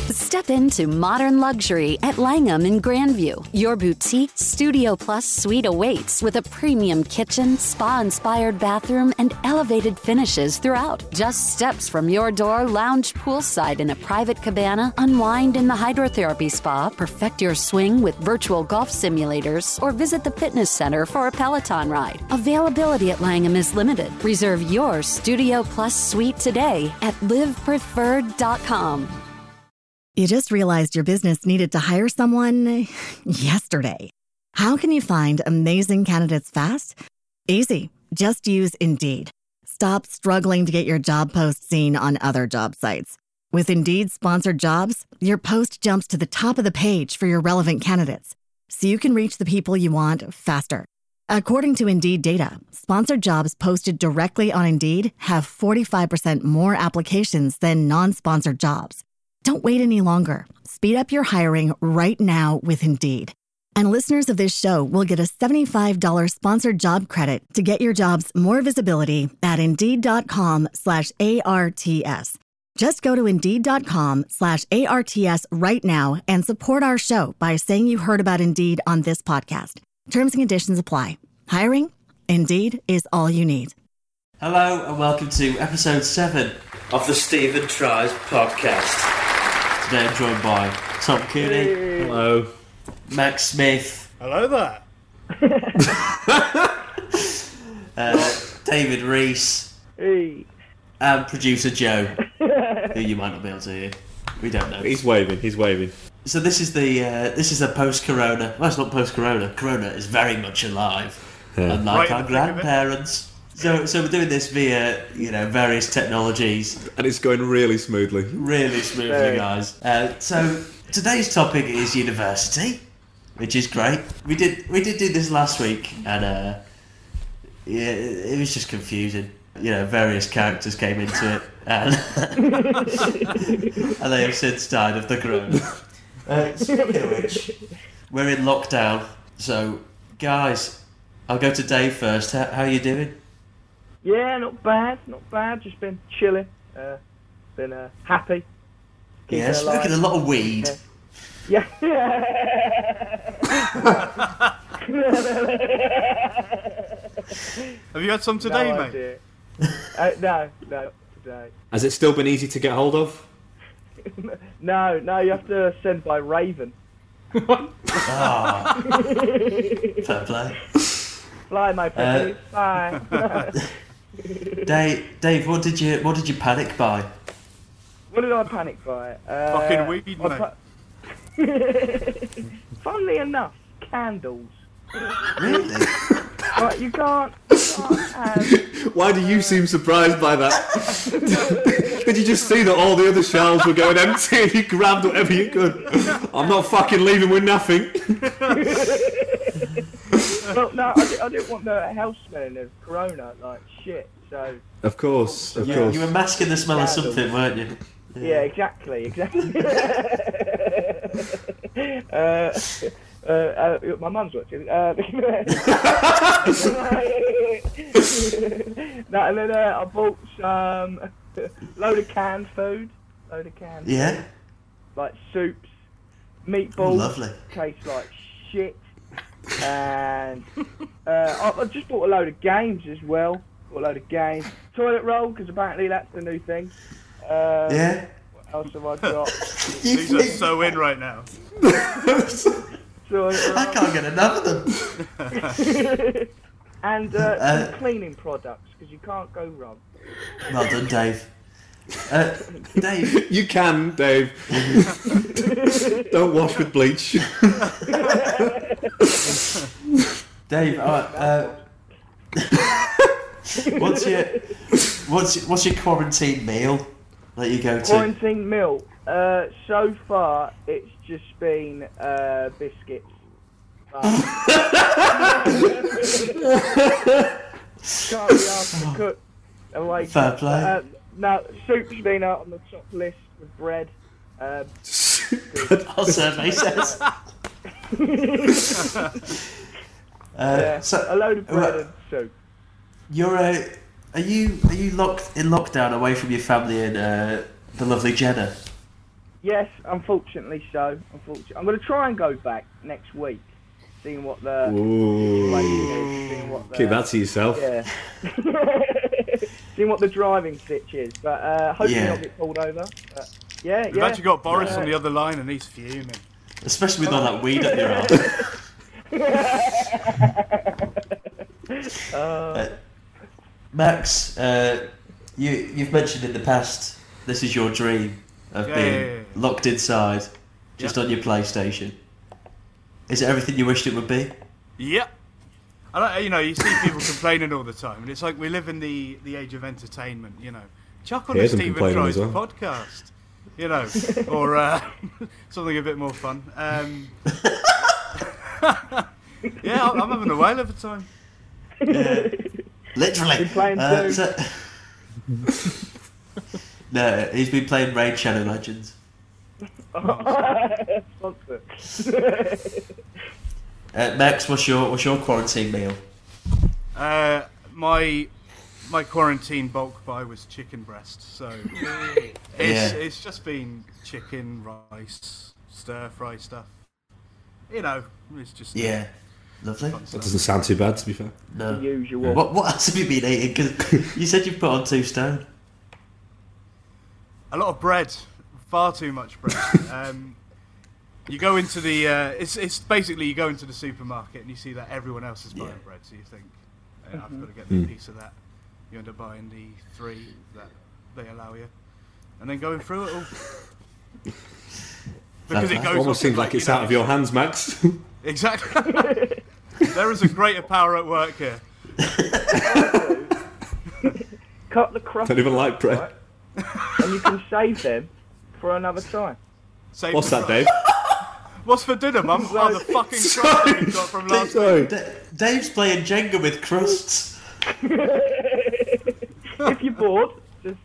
Step into modern luxury at Langham in Grandview. Your boutique Studio Plus suite awaits with a premium kitchen, spa-inspired bathroom, and elevated finishes throughout. Just steps from your door, lounge poolside in a private cabana, unwind in the hydrotherapy spa, perfect your swing with virtual golf simulators, or visit the fitness center for a Peloton ride. Availability at Langham is limited. Reserve your Studio Plus suite today at livepreferred.com. You just realized your business needed to hire someone yesterday. How can you find amazing candidates fast? Easy. Just use Indeed. Stop struggling to get your job post seen on other job sites. With Indeed sponsored jobs, your post jumps to the top of the page for your relevant candidates, so you can reach the people you want faster. According to Indeed data, sponsored jobs posted directly on Indeed have 45% more applications than non-sponsored jobs. Don't wait any longer. Speed up your hiring right now with Indeed. And listeners of this show will get a $75 sponsored job credit to get your jobs more visibility at Indeed.com/ARTS. Just go to Indeed.com/ARTS right now and support our show by saying you heard about Indeed on this podcast. Terms and conditions apply. Hiring? Indeed is all you need. Hello and welcome to episode 7 of the Stephen Tries podcast. Today I'm joined by Tom Cooney. Hey. Hello. Max Smith. Hello there. David Reese. Hey. And producer Joe, who you might not be able to hear. We don't know. He's waving. So this is the post-corona. Well, it's not post-corona. Corona is very much alive, unlike our grandparents. So we're doing this via various technologies, And it's going really smoothly. guys. So today's topic is university, which is great. We did do this last week, and it was just confusing. Various characters came into it, and and they have since died of the corona. Speaking of which, we're in lockdown. So, guys, I'll go to Dave first. How are you doing? Yeah, not bad. Just been chilling. Been happy. Yeah, smoking a lot of weed. Yeah. Have you had some today, no mate? Idea. No, not today. Has it still been easy to get hold of? No, you have to send by Raven. Ah, fair play. Fly, my pretty, fly. Dave, what did you panic buy? What did I panic by? Fucking weed, mate. Funnily enough, candles. Really? But you can't have... Why do you seem surprised by that? Did you just see that all the other shelves were going empty and you grabbed whatever you could? I'm not fucking leaving with nothing. Well, no, I didn't want the house smelling of Corona like shit, so... Of course. You were masking the smell of something, weren't you? Yeah, exactly. My mum's watching. No, and then I bought some load of canned food. Yeah. Like soups, meatballs. Lovely. Tastes like shit. And I just bought a load of games as well. Toilet roll, because apparently that's the new thing. Yeah. What else have I got? These are so in right now. I can't get enough of them. And some cleaning products, because you can't go wrong. Well done, Dave. Dave. You can, Dave. Don't wash with bleach. Dave, what's your quarantine meal that you go to? Quarantine meal. So far, it's just been biscuits. Can't be asked to cook. Fair play. No, soup's been out on the top list with bread. Our survey says. So a load of bread and soup. Are you locked in lockdown away from your family and the lovely Jenna? Yes, unfortunately so. I'm going to try and go back next week, seeing what the situation is, seeing what the... Keep that to yourself. Yeah. Seeing what the driving stitch is, but hopefully not get pulled over. But yeah, We've actually got Boris on the other line and he's fuming. Especially with all that weed up your arm. Max, you've mentioned in the past this is your dream of being locked inside, just on your PlayStation. Is it everything you wished it would be? Yep. You see people complaining all the time, and it's like we live in the age of entertainment. Chuck on a Stephen Tries podcast, or something a bit more fun. Yeah, I'm having a whale of a time. Literally. Been playing too. No, he's been playing Raid Shadow Legends. Sponsor. Max, what's your quarantine meal? My quarantine bulk buy was chicken breast, so it's just been chicken, rice, stir fry stuff. It's just lovely. That doesn't sound too bad, to be fair. No. The usual. What else have you been eating? Because you said you've put on 2 stone. A lot of bread, far too much bread. You go into the it's basically you go into the supermarket and you see that everyone else is buying bread, so you think I've got to get a piece of that. You end up buying the 3 that they allow you, and then going through it all because it goes. Almost seems like it's out of your hands, Max. Exactly. There is a greater power at work here. Cut the crust. Don't even like bread. Right? And you can save them for another time. What's that, Dave? What's for dinner, Mum? Oh, the fucking crust that we got from last week. Dave's playing Jenga with crusts. If you're bored, just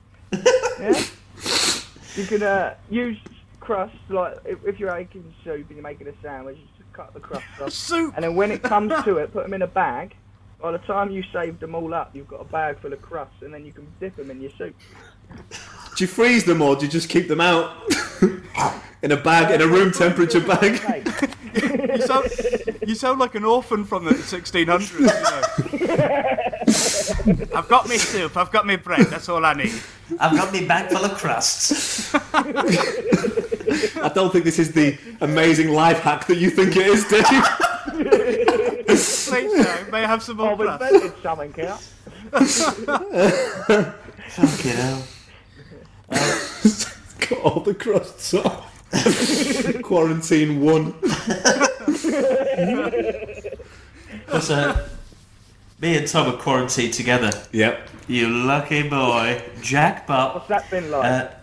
you can use crust, like if you're making soup and you're making a sandwich, just cut the crust off. Soup. And then when it comes to it, put them in a bag. By the time you saved them all up, you've got a bag full of crusts, and then you can dip them in your soup. Do you freeze them or do you just keep them out in a bag, in a room temperature bag? You sound like an orphan from the 1600s. I've got me soup, I've got me bread, that's all I need. I've got me bag full of crusts. I don't think this is the amazing life hack that you think it is, Dave. Please no, may I have some more I've crust? invented something out. Fucking hell. Got all the crusts off. Quarantine 1. So, me and Tom are quarantined together. Yep. You lucky boy. Jackpot. What's that been like?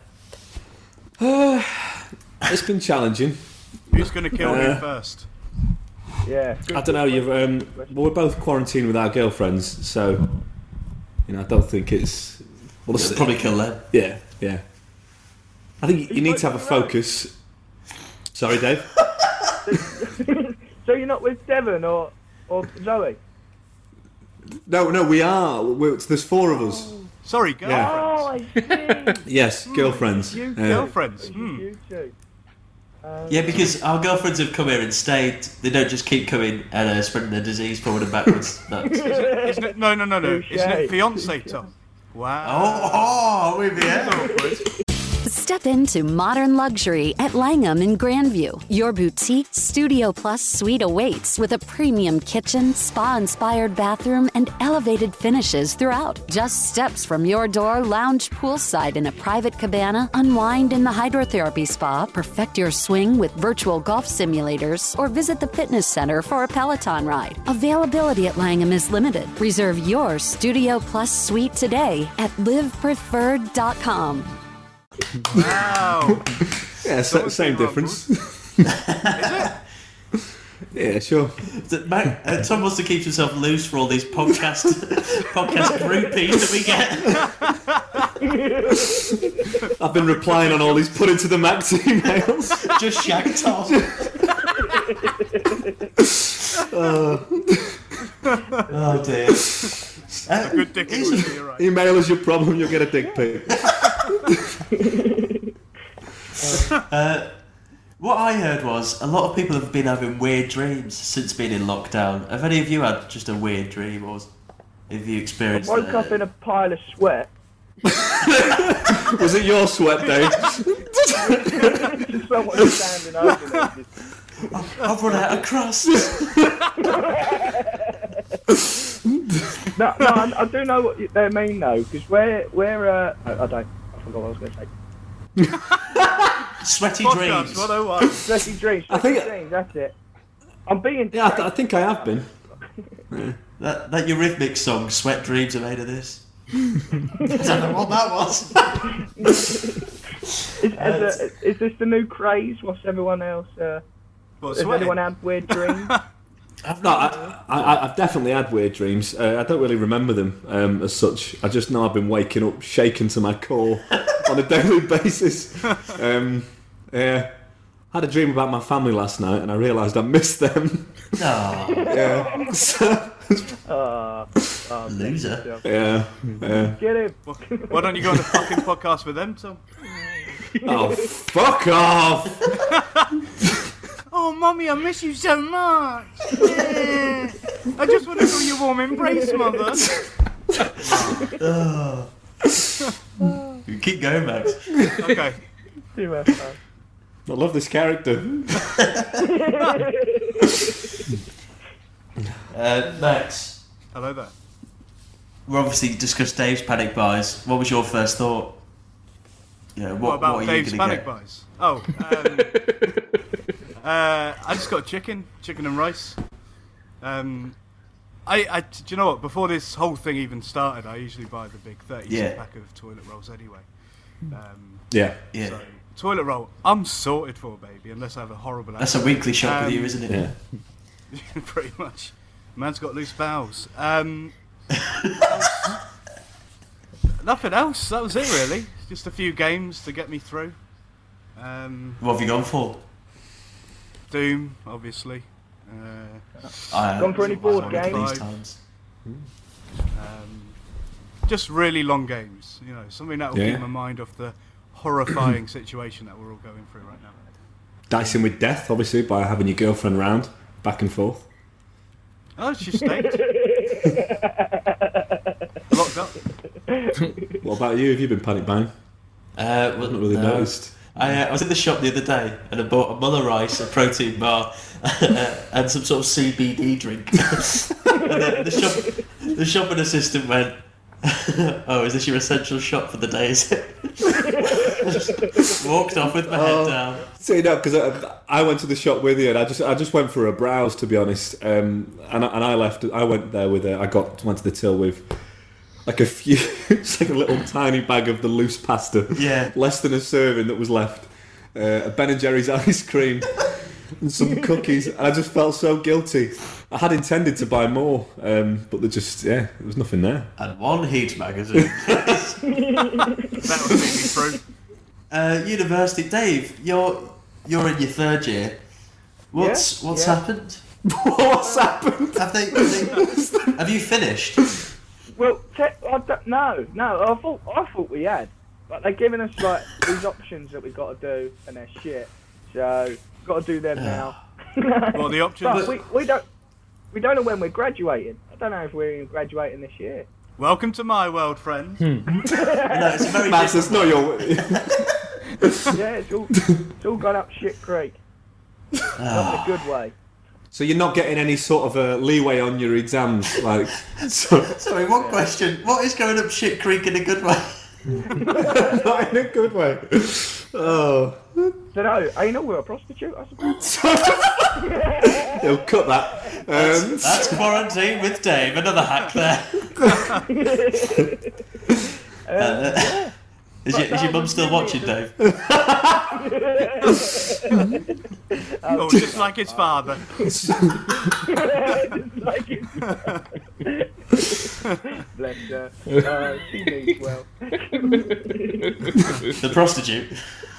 It's been challenging. Who's going to kill me first? Yeah. I don't know. We're both quarantined with our girlfriends, so I don't think it's. Well, It'll probably kill them. Yeah. I think you need to have a focus. Sorry, Dave. So you're not with Devon or Zoe? No, we are. There's 4 of us. Sorry, girlfriends. Oh, I see. Yes, girlfriends. Girlfriends. You two. Yeah, because our girlfriends have come here and stayed. They don't just keep coming and spreading their disease forward and backwards. No. Isn't it? No. Isn't it fiance, Tom? Wow. Oh, we've been awkward. Step into modern luxury at Langham in Grandview. Your boutique Studio Plus suite awaits with a premium kitchen, spa-inspired bathroom, and elevated finishes throughout. Just steps from your door, lounge poolside in a private cabana, unwind in the hydrotherapy spa, perfect your swing with virtual golf simulators, or visit the fitness center for a Peloton ride. Availability at Langham is limited. Reserve your Studio Plus suite today at livepreferred.com. Wow. Yeah, same difference. Is it? Yeah, sure. Tom wants to keep himself loose for all these podcast groupies that we get. I've been replying on all these put into the Max emails. Just shag Tom. Oh dear. A good dick in you're right. Email us your problem, you'll get a dick pic. What I heard was a lot of people have been having weird dreams since being in lockdown. Have any of you had just a weird dream, or have you I experienced? woke up in a pile of sweat. Was it your sweat, Dave? Just someone standing over me. I've run out of crust. No, I do know what they mean though, because we're I forgot what I was going to say. Sweaty Podcast dreams. 101. Sweaty dreams, I think- dreams, that's it. I'm being Yeah, I think I have been. That Eurythmics song, "Sweat Dreams," are made of this. I don't know what that was. Is this the new craze? What's everyone else? What, Has sweating? anyone had weird dreams? No, I've definitely had weird dreams. I don't really remember them as such. I just know I've been waking up shaken to my core on a daily basis. Yeah. I had a dream about my family last night and I realised I missed them. No, Yeah. So, loser. yeah. Get him. Why don't you go on a fucking podcast with them, Tom? Oh, fuck off! Oh, Mummy, I miss you so much. Yeah. I just want to feel your warm embrace, Mother. Keep going, Max. Okay. Too much fun. I love this character. Max, Hello there. we obviously discussed Dave's panic buys. What was your first thought? Yeah, What about are you Dave's gonna panic get? buys? Oh, I just got chicken and rice. Do you know what? Before this whole thing even started, I usually buy the big 30 Yeah. pack of toilet rolls anyway. Yeah. Yeah, So, toilet roll, I'm sorted for, baby, unless I have a horrible that's a accident. weekly shop with you, isn't it? Yeah. Pretty much. Man's got loose bowels. Nothing else. That was it, really. Just a few games to get me through. What have you gone for? Doom, obviously. Gone for any board games? These times. Just really long games. You know, something that will Yeah. keep my mind off the horrifying situation that we're all going through right now. Dicing with death, obviously, by having your girlfriend round, back and forth. Oh, she stayed. Locked up. What about you? Have you been panic buying? Well, Not really no. noticed. I was in the shop the other day and I bought a Muller Rice, a protein bar, and some sort of CBD drink. And the shopping assistant went, "Oh, is this your essential shop for the day? Is it?" Walked off with my head down. See, no, because I went to the shop with you, and I just went for a browse, to be honest. And I left. I went there with went to the till with like a few, it's like a little tiny bag of the loose pasta. Yeah. Less than a serving that was left. A Ben and Jerry's ice cream and some cookies, and I just felt so guilty. I had intended to buy more, but there there was nothing there. And one Heat magazine. That would see me through. University, Dave. You're in your third year. What's Yeah. happened? What's happened? Have you finished? Well, no. I thought we had, but they're giving us like these options that we got to do, and they're shit. So got to do them now. What are the options? But we don't know when we're graduating. I don't know if we're even graduating this year. Welcome to my world, friends. No, it's a very Max, it's not your. Yeah, it's all gone up shit creek. Not in a good way. So you're not getting any sort of a leeway on your exams, like. So, Sorry, one question. What is going up shit creek in a good way? not in a good way. Oh. So no, ain't we're a prostitute, I suppose. He'll cut that. That's Quarantine with Dave. Another hack there. Is your mum still watching, Dave? Oh, just like his father. It's like bless her. She means well. The prostitute.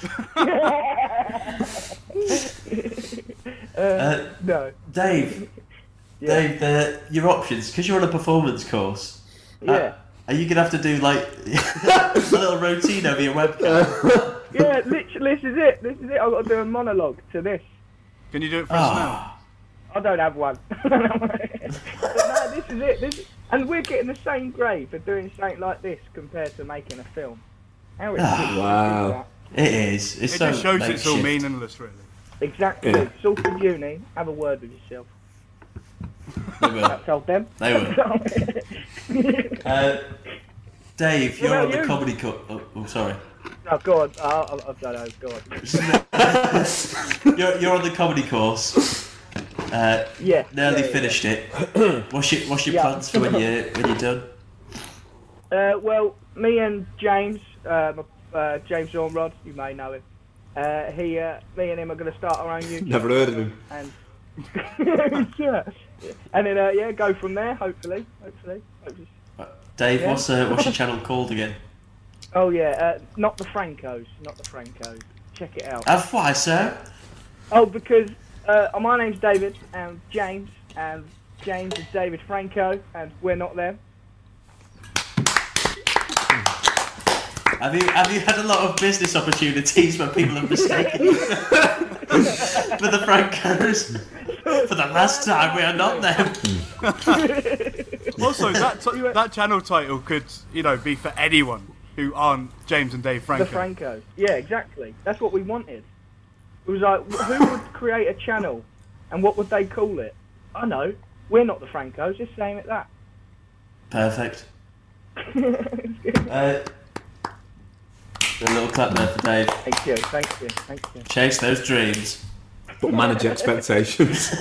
No. Dave. Yeah. Dave, your options, because you're on a performance course. Yeah. Are you going to have to do like a little routine over your webcam? Yeah, literally, this is it. This is it. I've got to do a monologue to this. Can you do it for us now? I don't have one. But no, this is it. And we're getting the same grade for doing something like this compared to making a film. How ridiculous Wow. is that? It is. It's It so just shows it's all makeshift. meaningless, really. Exactly. Yeah. Salford Uni, have a word with yourself. They will. That's told them. They will. Dave, you're What on the about comedy course. Oh, sorry. Oh, go on. I don't know. Go on. You're on the comedy course. Yeah. Nearly yeah, finished it. What's your Yeah. plans for when you're done? Well, me and James, James Ormrod, you may know him. Me and him are going to start our own YouTube. Never heard of him. And yeah. And then go from there. Hopefully. Dave, Yeah. what's your channel called again? Oh yeah, not the Francos. Check it out. Why, sir? Oh, because my name's David and James is David Franco, and we're not them. Have you had a lot of business opportunities where people have mistaken you for the Francos? For the last time, we are not them. Also, that channel title could, be for anyone who aren't James and Dave Franco. The Francos. Yeah, exactly. That's what we wanted. It was like, who would create a channel, and what would they call it? I know. We're not the Francos. Just saying it that. Perfect. A little clap there for Dave. Thank you. Chase those dreams. But manage expectations.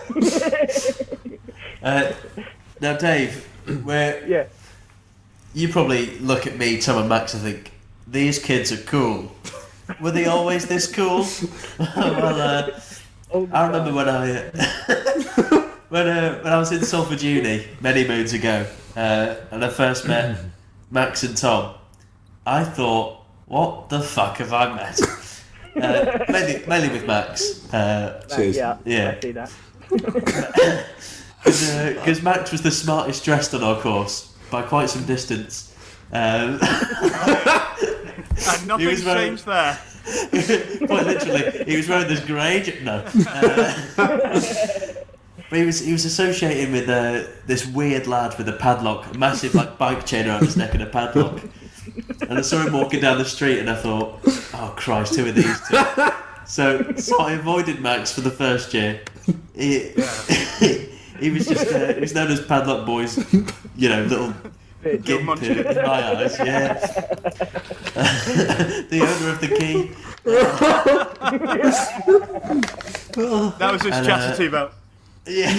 Now, Dave, Yeah. you probably look at me, Tom and Max, and think, these kids are cool. Were they always this cool? Well, I remember when I was in Salford Uni many moons ago, and I first met Max and Tom. I thought, what the fuck have I met? Mainly with Max. Cheers. Yeah. Yeah. I see that. Because Max was the smartest dressed on our course by quite some distance. And nothing's changed there. Quite literally, he was wearing this grey. No, but he was associated with this weird lad with a padlock, a massive bike chain around his neck and a padlock. And I saw him walking down the street, and I thought, "Oh Christ, who are these two?" So I avoided Max for the first year. He was just he was known as Padlock Boys, little gimp in my eyes. Yeah, the owner of the key. That was just chatting to you about. Yeah.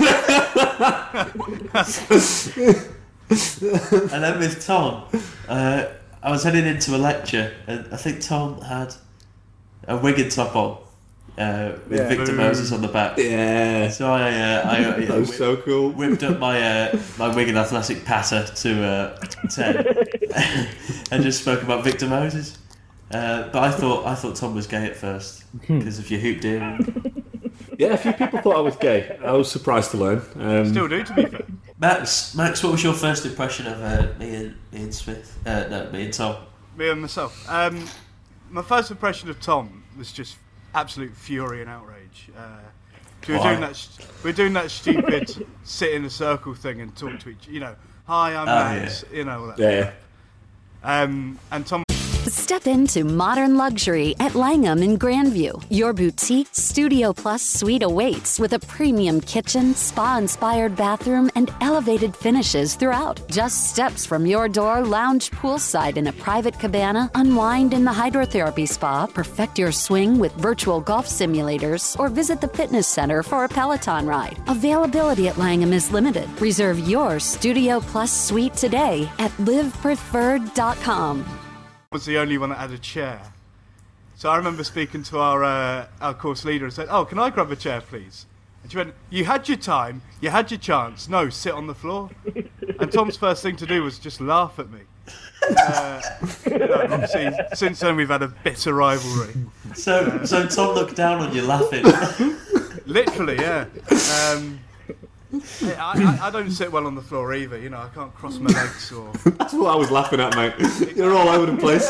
And then with Tom, I was heading into a lecture, and I think Tom had a Wigan top on with Victor Moses on the back. Yeah. So I That was so cool. whipped up my Wigan Athletic patter to 10 and just spoke about Victor Moses. But I thought Tom was gay at first because of your hoop deer. Yeah, a few people thought I was gay. I was surprised to learn. Still do, to be fair. Max, what was your first impression of me and Smith? Me and Tom. Me and myself. My first impression of Tom was just absolute fury and outrage. We were doing that stupid sit in a circle thing and talk to each. Hi, I'm Max. All that. Yeah. And Tom. Step into modern luxury at Langham in Grandview. Your boutique Studio Plus suite awaits with a premium kitchen, spa-inspired bathroom, and elevated finishes throughout. Just steps from your door, lounge poolside in a private cabana, unwind in the hydrotherapy spa, perfect your swing with virtual golf simulators, or visit the fitness center for a Peloton ride. Availability at Langham is limited. Reserve your Studio Plus suite today at livepreferred.com. Was the only one that had a chair. So I remember speaking to our course leader and said, "Oh, can I grab a chair, please?" And she went, "You had your time, you had your chance. No, sit on the floor." And Tom's first thing to do was just laugh at me. Obviously, since then we've had a bitter rivalry. So Tom looked down on you laughing. Literally, yeah. I don't sit well on the floor either. You know, I can't cross my legs or. That's what I was laughing at, mate. You're all over the place.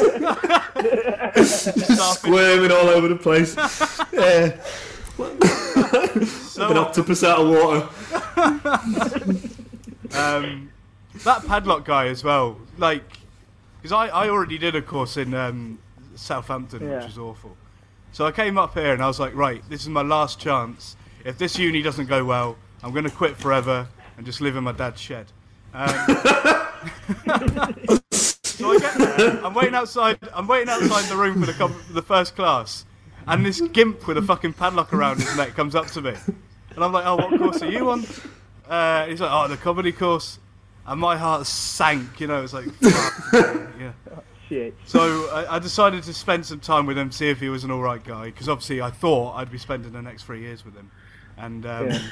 Squirming all over the place. Yeah. Like an octopus out of water. That padlock guy as well. Like, because I already did a course in Southampton, which was awful. So I came up here and I was like, right, this is my last chance. If this uni doesn't go well, I'm going to quit forever and just live in my dad's shed. So I get there, I'm waiting outside the room for the first class, and this gimp with a fucking padlock around his neck comes up to me. And I'm like, oh, what course are you on? He's like, oh, the comedy course. And my heart sank, you know, it's like, fuck. Yeah. Shit. So I decided to spend some time with him, see if he was an alright guy, because obviously I thought I'd be spending the next 3 years with him. And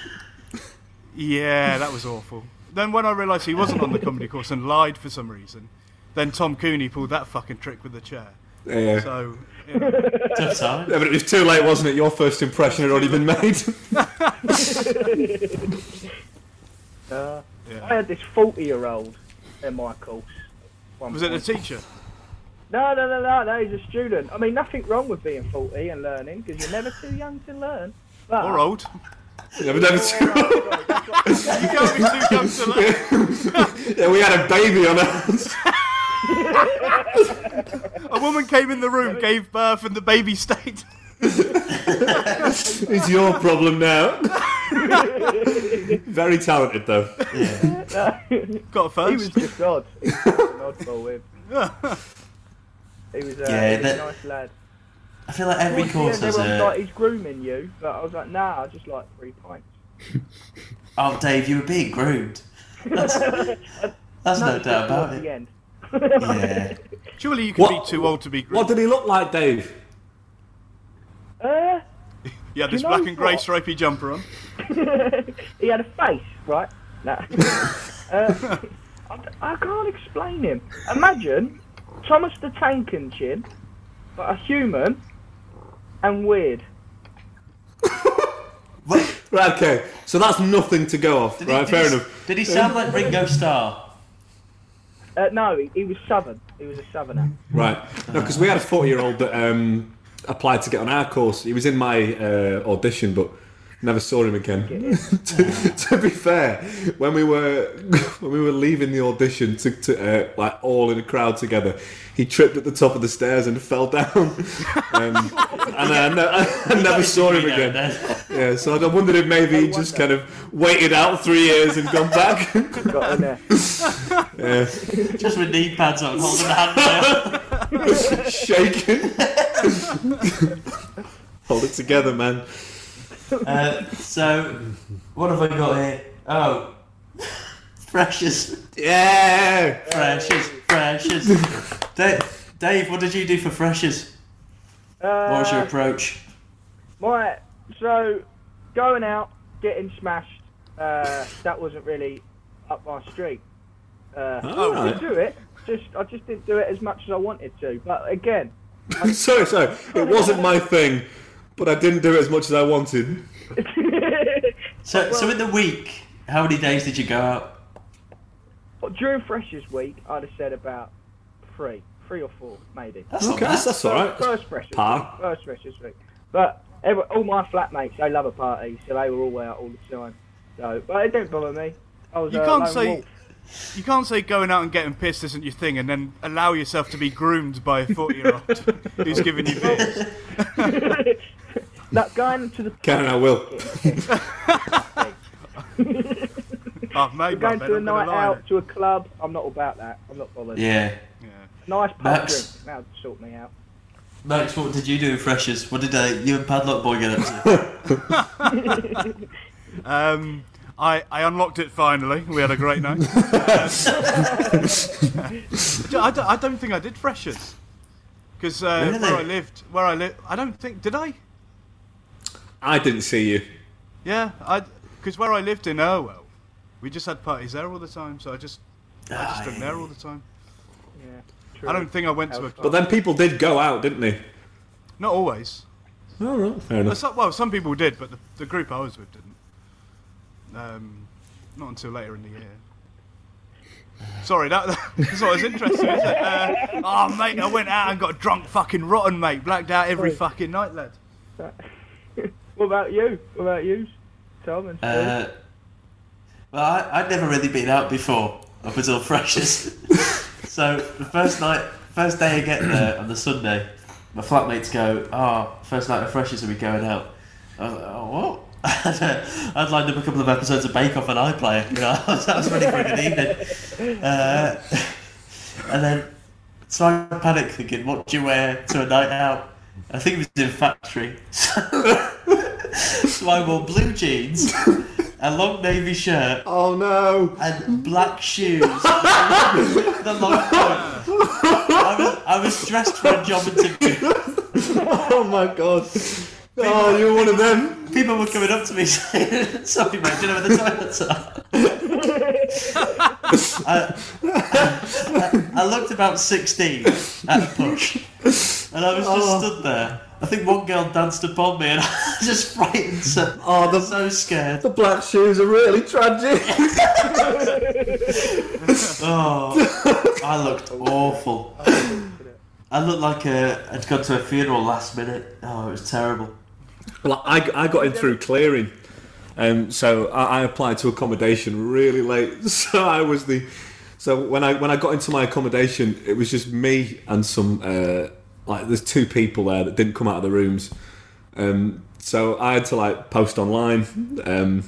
yeah, that was awful. Then when I realised he wasn't on the comedy course and lied for some reason, then Tom Cooney pulled that fucking trick with the chair. Yeah. So, you know. Tough time. Yeah, but it was too late, wasn't it? Your first impression had already been made. I had this 40-year-old in my course. Was it a teacher? No, he's a student. I mean, nothing wrong with being 40 and learning, because you're never too young to learn. But Or old. Yeah, but never too You can't be too young to learn. Yeah, we had a baby on us. A woman came in the room, gave birth, and the baby stayed. It's your problem now. Very talented, though. Yeah. Got a first. he was just odd. He was just an oddball with. He was a nice lad. I feel like every course has everyone's a... like, he's grooming you, but I was like, nah, I just like 3 pints. Oh, Dave, you were being groomed. That's no doubt about The it. end. Yeah. Surely you could be too old to be groomed. What did he look like, Dave? He had this you know black and grey what? stripy jumper on. He had a face, right? No. I can't explain him. Imagine Thomas the Tank Engine, but a human and weird. Right, okay. So that's nothing to go off, right? Fair enough. Did he sound like Ringo Starr? No, he was Southern. He was a Southerner. Right. No, because we had a 40-year-old that applied to get on our course. He was in my audition, but never saw him again. to be fair, when we were leaving the audition to like all in a crowd together, he tripped at the top of the stairs and fell down, and I never saw him again. Yeah, so I wondered if maybe he just kind of waited out 3 years and gone back. Got in there. Yeah, Just with knee pads on, holding the handrail. shaking. Hold it together, man. So, what have I got here? Oh, freshers. Yeah. Freshers. Dave, what did you do for freshers? What was your approach? So, going out, getting smashed, that wasn't really up my street. I did do it, I just didn't do it as much as I wanted to. But again... Sorry, it wasn't my thing, but I didn't do it as much as I wanted. So in the week, how many days did you go out? During Freshers Week, I'd have said about 3 or 4, maybe. That's not Okay, bad. that's all right. First Freshers Par. Week. First Freshers Week. But all my flatmates, they love a party, so they were all out all the time. So, but it didn't bother me. I was You can't say going out and getting pissed isn't your thing, and then allow yourself to be groomed by a 40-year-old who's giving you beers. Look, going to the Can and I will. I've made my going bed, to a I'm gonna night lie out in to a club, I'm not about that. I'm not bothered. Yeah. it. Yeah. Nice pub Max? drink, that would sort me out. Max, what did you do in freshers? What did you and Padlock Boy get up to? I unlocked it finally. We had a great night. I don't think I did freshers because Really? where I lived, I don't think did I. I didn't see you. Yeah, because where I lived in Irwell, we just had parties there all the time. So I just went there all the time. Yeah, true. I don't think I went to a But club. then people did go out, didn't they? Not always. All right, fair enough. Well, some people did, but the group I was with didn't. Not until later in the year. Sorry, that's what was interesting, isn't it? Oh, mate, I went out and got drunk fucking rotten, mate. Blacked out every fucking night, lad. What about you? Tom and Steve? Well, I'd never really been out before, up until Freshers. So, the first day I get there on the Sunday, my flatmates go, first night of Freshers and we're going out. I was like, what? I'd lined up a couple of episodes of Bake Off and iPlayer, I was ready for a good evening. And then, so I panicked thinking, what do you wear to a night out? I think it was in Factory. So I wore blue jeans, a long navy shirt. Oh no! And black shoes. The long coat. I was dressed for a job interview. Oh my god! You were one of them. People were coming up to me saying, "Sorry, mate, do you know where the toilets are?" I looked about 16 at the push, and I was just stood there. I think one girl danced upon me, and I was just frightened. So scared. The black shoes are really tragic. I looked awful. I looked like I'd gone to a funeral last minute. Oh, it was terrible. Well, I got in through clearing, so I applied to accommodation really late. So when I got into my accommodation, it was just me and some there's two people there that didn't come out of the rooms. So I had to post online on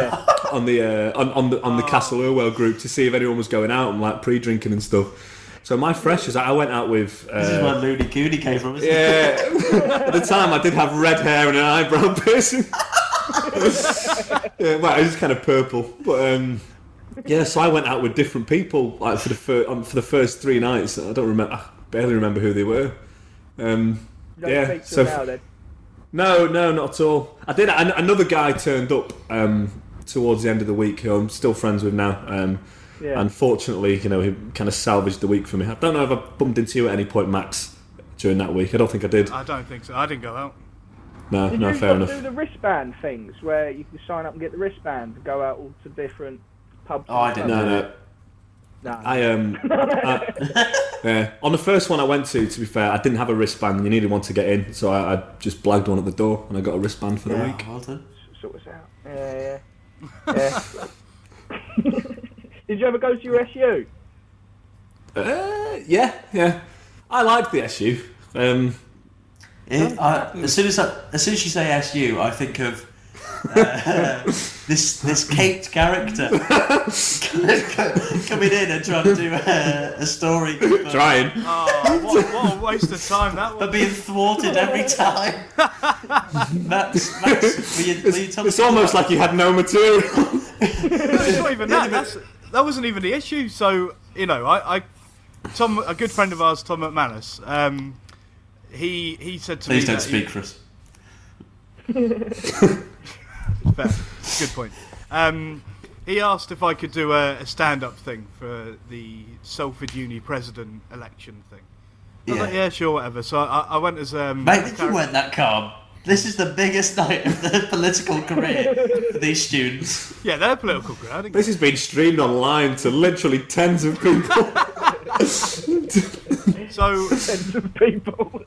the Castle Irwell group to see if anyone was going out and pre-drinking and stuff. So my freshers, I went out with... this is where Looney Cooney came from, isn't it? Yeah. At the time, I did have red hair and an eyebrow piercing. It was kind of purple. But, so I went out with different people for the first 3 nights. I barely remember who they were. Now, then. No, not at all. I did. Another guy turned up towards the end of the week who I'm still friends with now. Unfortunately, he kind of salvaged the week for me. I don't know if I bumped into you at any point, Max, during that week. I don't think I did. I don't think so. I didn't go out. No, fair enough. Did you do the wristband things where you can sign up and get the wristband and go out all to different pubs? Oh, I didn't. No. On the first one I went to be fair, I didn't have a wristband. You needed one to get in, so I just blagged one at the door and I got a wristband for the week. Well done. Sort us out. Yeah. Did you ever go to your SU? Yeah. I liked the SU. As soon as you say SU, I think of this Kate character coming in and trying to do a story. Trying. What a waste of time that was. But being thwarted every time. Max, will you tell It's almost like you had no material. It's not even that. That wasn't even the issue. So, Tom, a good friend of ours, Tom McManus, he said to me... Please don't speak for us. Fair. Good point. He asked if I could do a stand-up thing for the Salford Uni president election thing. I was like, yeah, sure, whatever. So I went as... Mate, you weren't that calm. This is the biggest night of the political career for these students. Yeah, they're political career. This has been streamed online to literally tens of people. So Tens of people.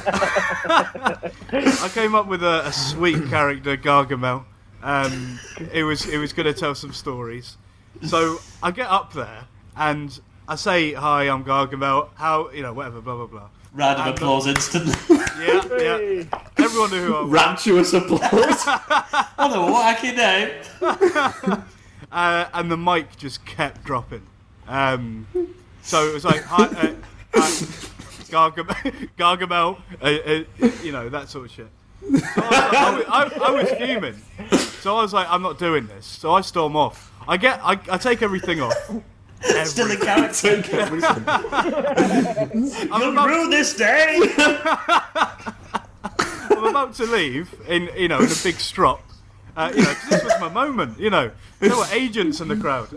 I came up with a sweet character, Gargamel. It was going to tell some stories. So I get up there and I say, "Hi, I'm Gargamel. How whatever, blah blah blah." Round of applause instantly. Yeah. Everyone knew who I was. Rapturous applause. What a wacky name. And the mic just kept dropping. So it was like, "Hi, Gargamel," that sort of shit. So I was fuming. So I was like, I'm not doing this. So I storm off. I take everything off. Still in character. You'll rue this day. I'm about to leave in a big strop. 'Cause this was my moment. There were agents in the crowd.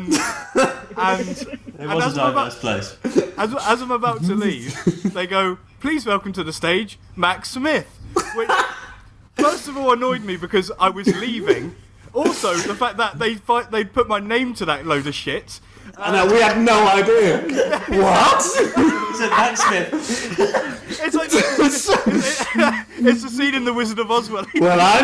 It was a diverse place. As I'm about to leave, they go, "Please welcome to the stage, Max Smith." Which, first of all, annoyed me because I was leaving, Also, the fact that they put my name to that load of shit. And we had no idea. What? It's a blacksmith. It's like it's the scene in The Wizard of Oz. Well, I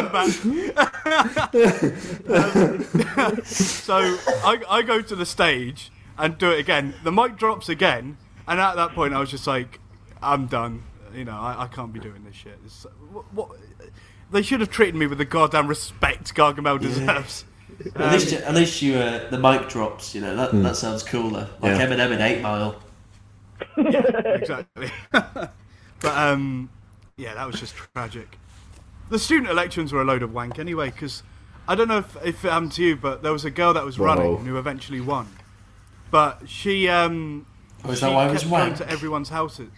never. So I go to the stage and do it again. The mic drops again, and at that point I was just like, I'm done. I can't be doing this shit. What? They should have treated me with the goddamn respect Gargamel deserves. At least you the mic drops. That sounds cooler. Like Eminem in 8 Mile. Yeah, exactly. But that was just tragic. The student elections were a load of wank anyway, because I don't know if it happened to you, but there was a girl that was running who eventually won. But she is that why it was kept wank? going to everyone's houses.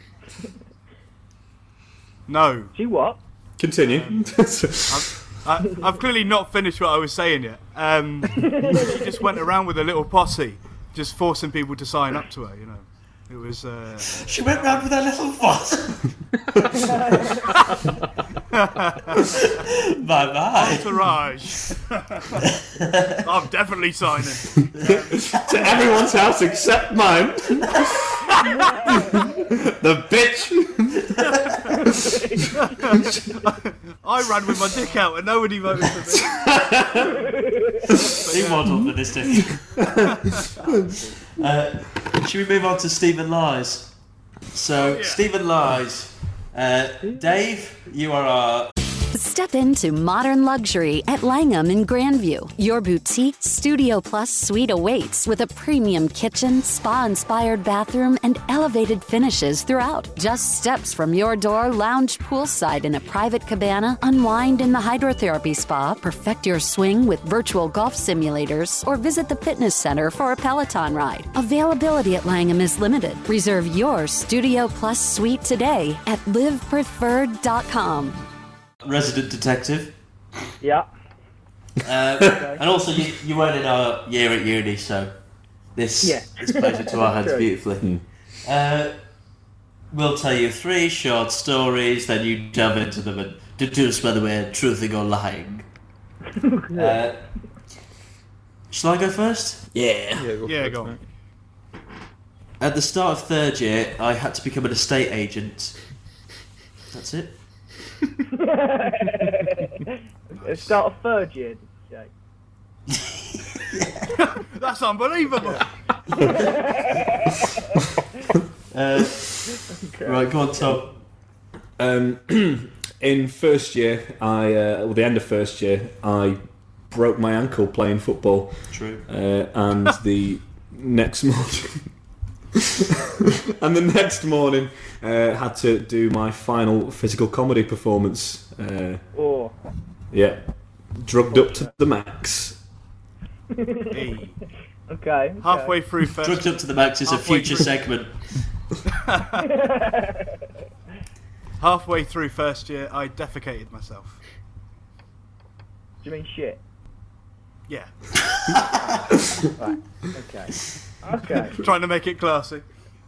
No. She what? Continue. I've clearly not finished what I was saying yet. She just went around with a little posse, just forcing people to sign up to her. It was. She went round with her little boss. Bye. Entourage. I'm definitely signing. To everyone's house except mine. The bitch. I ran with my dick out and nobody voted for me. He waddled for this dick. Should we move on to Stephen Lies? So, Stephen Lies. Dave, you are our... Step into modern luxury at Langham in Grandview. Your boutique Studio Plus suite awaits with a premium kitchen, spa-inspired bathroom, and elevated finishes throughout. Just steps from your door, lounge poolside in a private cabana, unwind in the hydrotherapy spa, perfect your swing with virtual golf simulators, or visit the fitness center for a Peloton ride. Availability at Langham is limited. Reserve your Studio Plus suite today at livepreferred.com. Resident detective. Yeah. And also, you weren't in our year at uni, so this plays into our hands beautifully. We'll tell you 3 short stories, then you delve into them and deduce whether we're truthing or lying. Shall I go first? Yeah, go on. At the start of 3rd year, I had to become an estate agent. That's it. Start of 3rd year, did you say? That's unbelievable. Right, go on, Tom. In 1st year, the end of 1st year, I broke my ankle playing football. True. And the next morning, had to do my final physical comedy performance. Drugged up to the max. Hey. Okay. Halfway through first. Drugged up to the max is a future segment. Halfway through 1st year, I defecated myself. Do you mean shit? Yeah. Right. Okay. Trying to make it classy.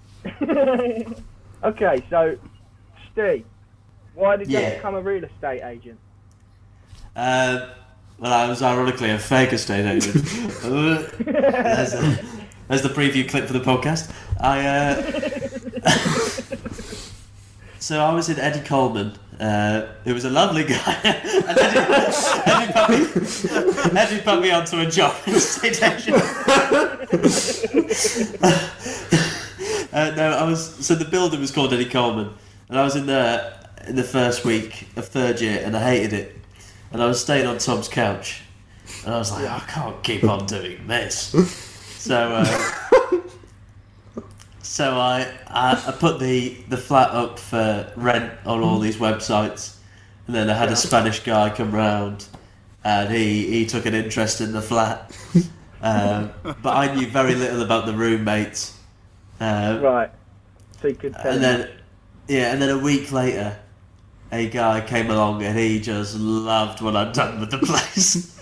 Okay, so Steve, why did you become a real estate agent? Well, I was ironically a fake estate agent. There's the preview clip for the podcast. So I was in Eddie Coleman, who was a lovely guy. And Eddie put me onto a job in estate agent. So the building was called Eddie Coleman, and I was in there in the first week of 3rd year, and I hated it. And I was staying on Tom's couch, and I was like, I can't keep on doing this. So I put the flat up for rent on all these websites, and then I had a Spanish guy come round, and he took an interest in the flat, but I knew very little about the roommates. Right. So you could tell. And then a week later, a guy came along and he just loved what I'd done with the place.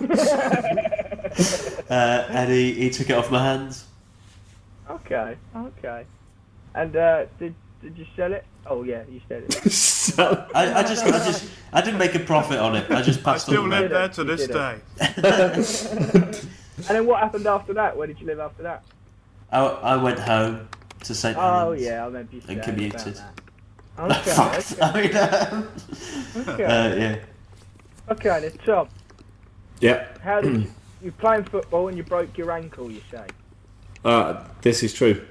And he took it off my hands. Okay. And Did you sell it? Oh yeah, you said it. So, I didn't make a profit on it. I just I passed still on live it. there to You this did day. And then what happened after that? Where did you live after that? I went home to St. Oh Helens yeah, I remember you saying and commuted. about that. Fucked. Okay, okay. Yeah. Okay, then Tom, yeah. how did you playing football and you broke your ankle? You say. This is true.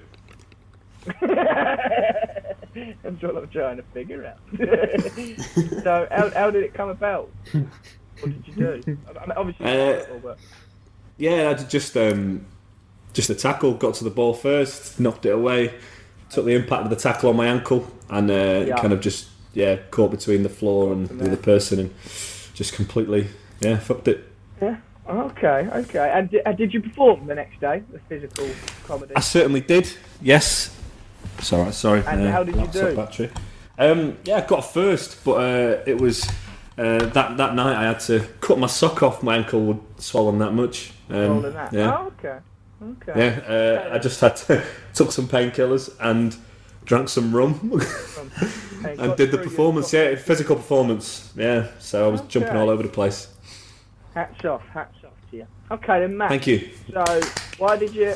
That's what I'm trying to figure out. So how did it come about? What did you do? I mean, obviously, football, but Yeah, I did just a tackle. Got to the ball first, knocked it away, took the impact of the tackle on my ankle, and kind of just caught between the floor and the other person, and just completely fucked it. yeah. Okay. And did you perform the next day? The physical comedy. I certainly did. Yes. Sorry. And how did you do? Battery. I got first, but it was that night I had to cut my sock off. My ankle would swollen that much. Swollen that? Yeah. Oh, okay. Yeah. I just had to took some painkillers and drank some rum and did the performance. Yeah, physical performance. Yeah. So I was jumping all over the place. Hats off to you. Okay then, Matt. Thank you. So why did you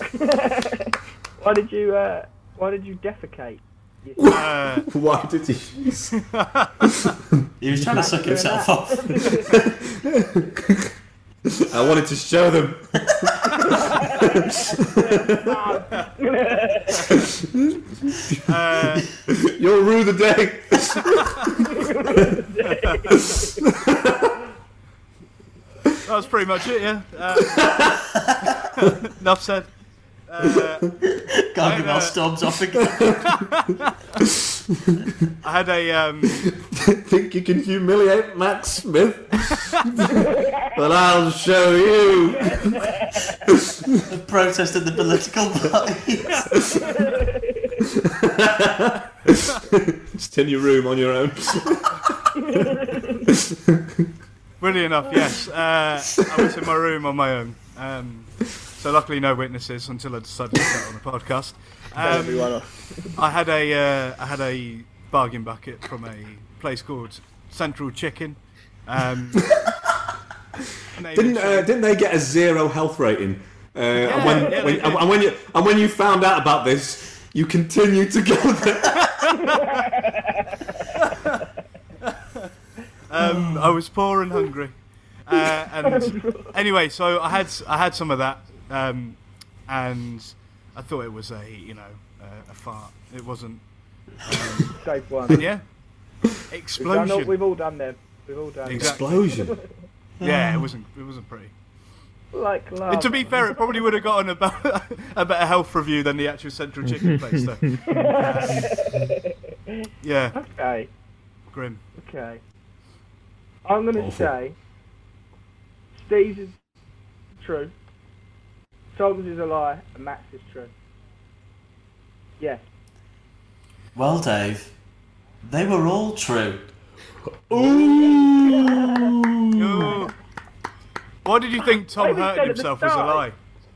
defecate? Why did he? He was trying to suck himself off. I wanted to show them. You'll rue the day. That was pretty much it, yeah. Enough said. Can't give our storms off again. I had a Think you can humiliate Matt Smith? Well, I'll show you. Protest in the political parties. Just in your room on your own. Really enough, yes. I was in my room on my own. So luckily no witnesses until I decided to start on the podcast. I had a bargain bucket from a place called Central Chicken. Didn't they get a 0 health rating? And when you found out about this, you continued to go there. I was poor and hungry, and anyway, so I had some of that, and I thought it was a fart. It wasn't. Safe one. Yeah. Explosion. We've all done them. We've all done Exactly. Explosion. Yeah, it wasn't pretty. like love. To be fair, it probably would have gotten a better health review than the actual Central Chicken place, though. Yeah. Okay. Grim. Okay. I'm going to say Steve's is true, Tom's is a lie, and Matt's is true. Yes. Well, Dave, they were all true. Ooh. Why did you think Tom hurting himself was a lie?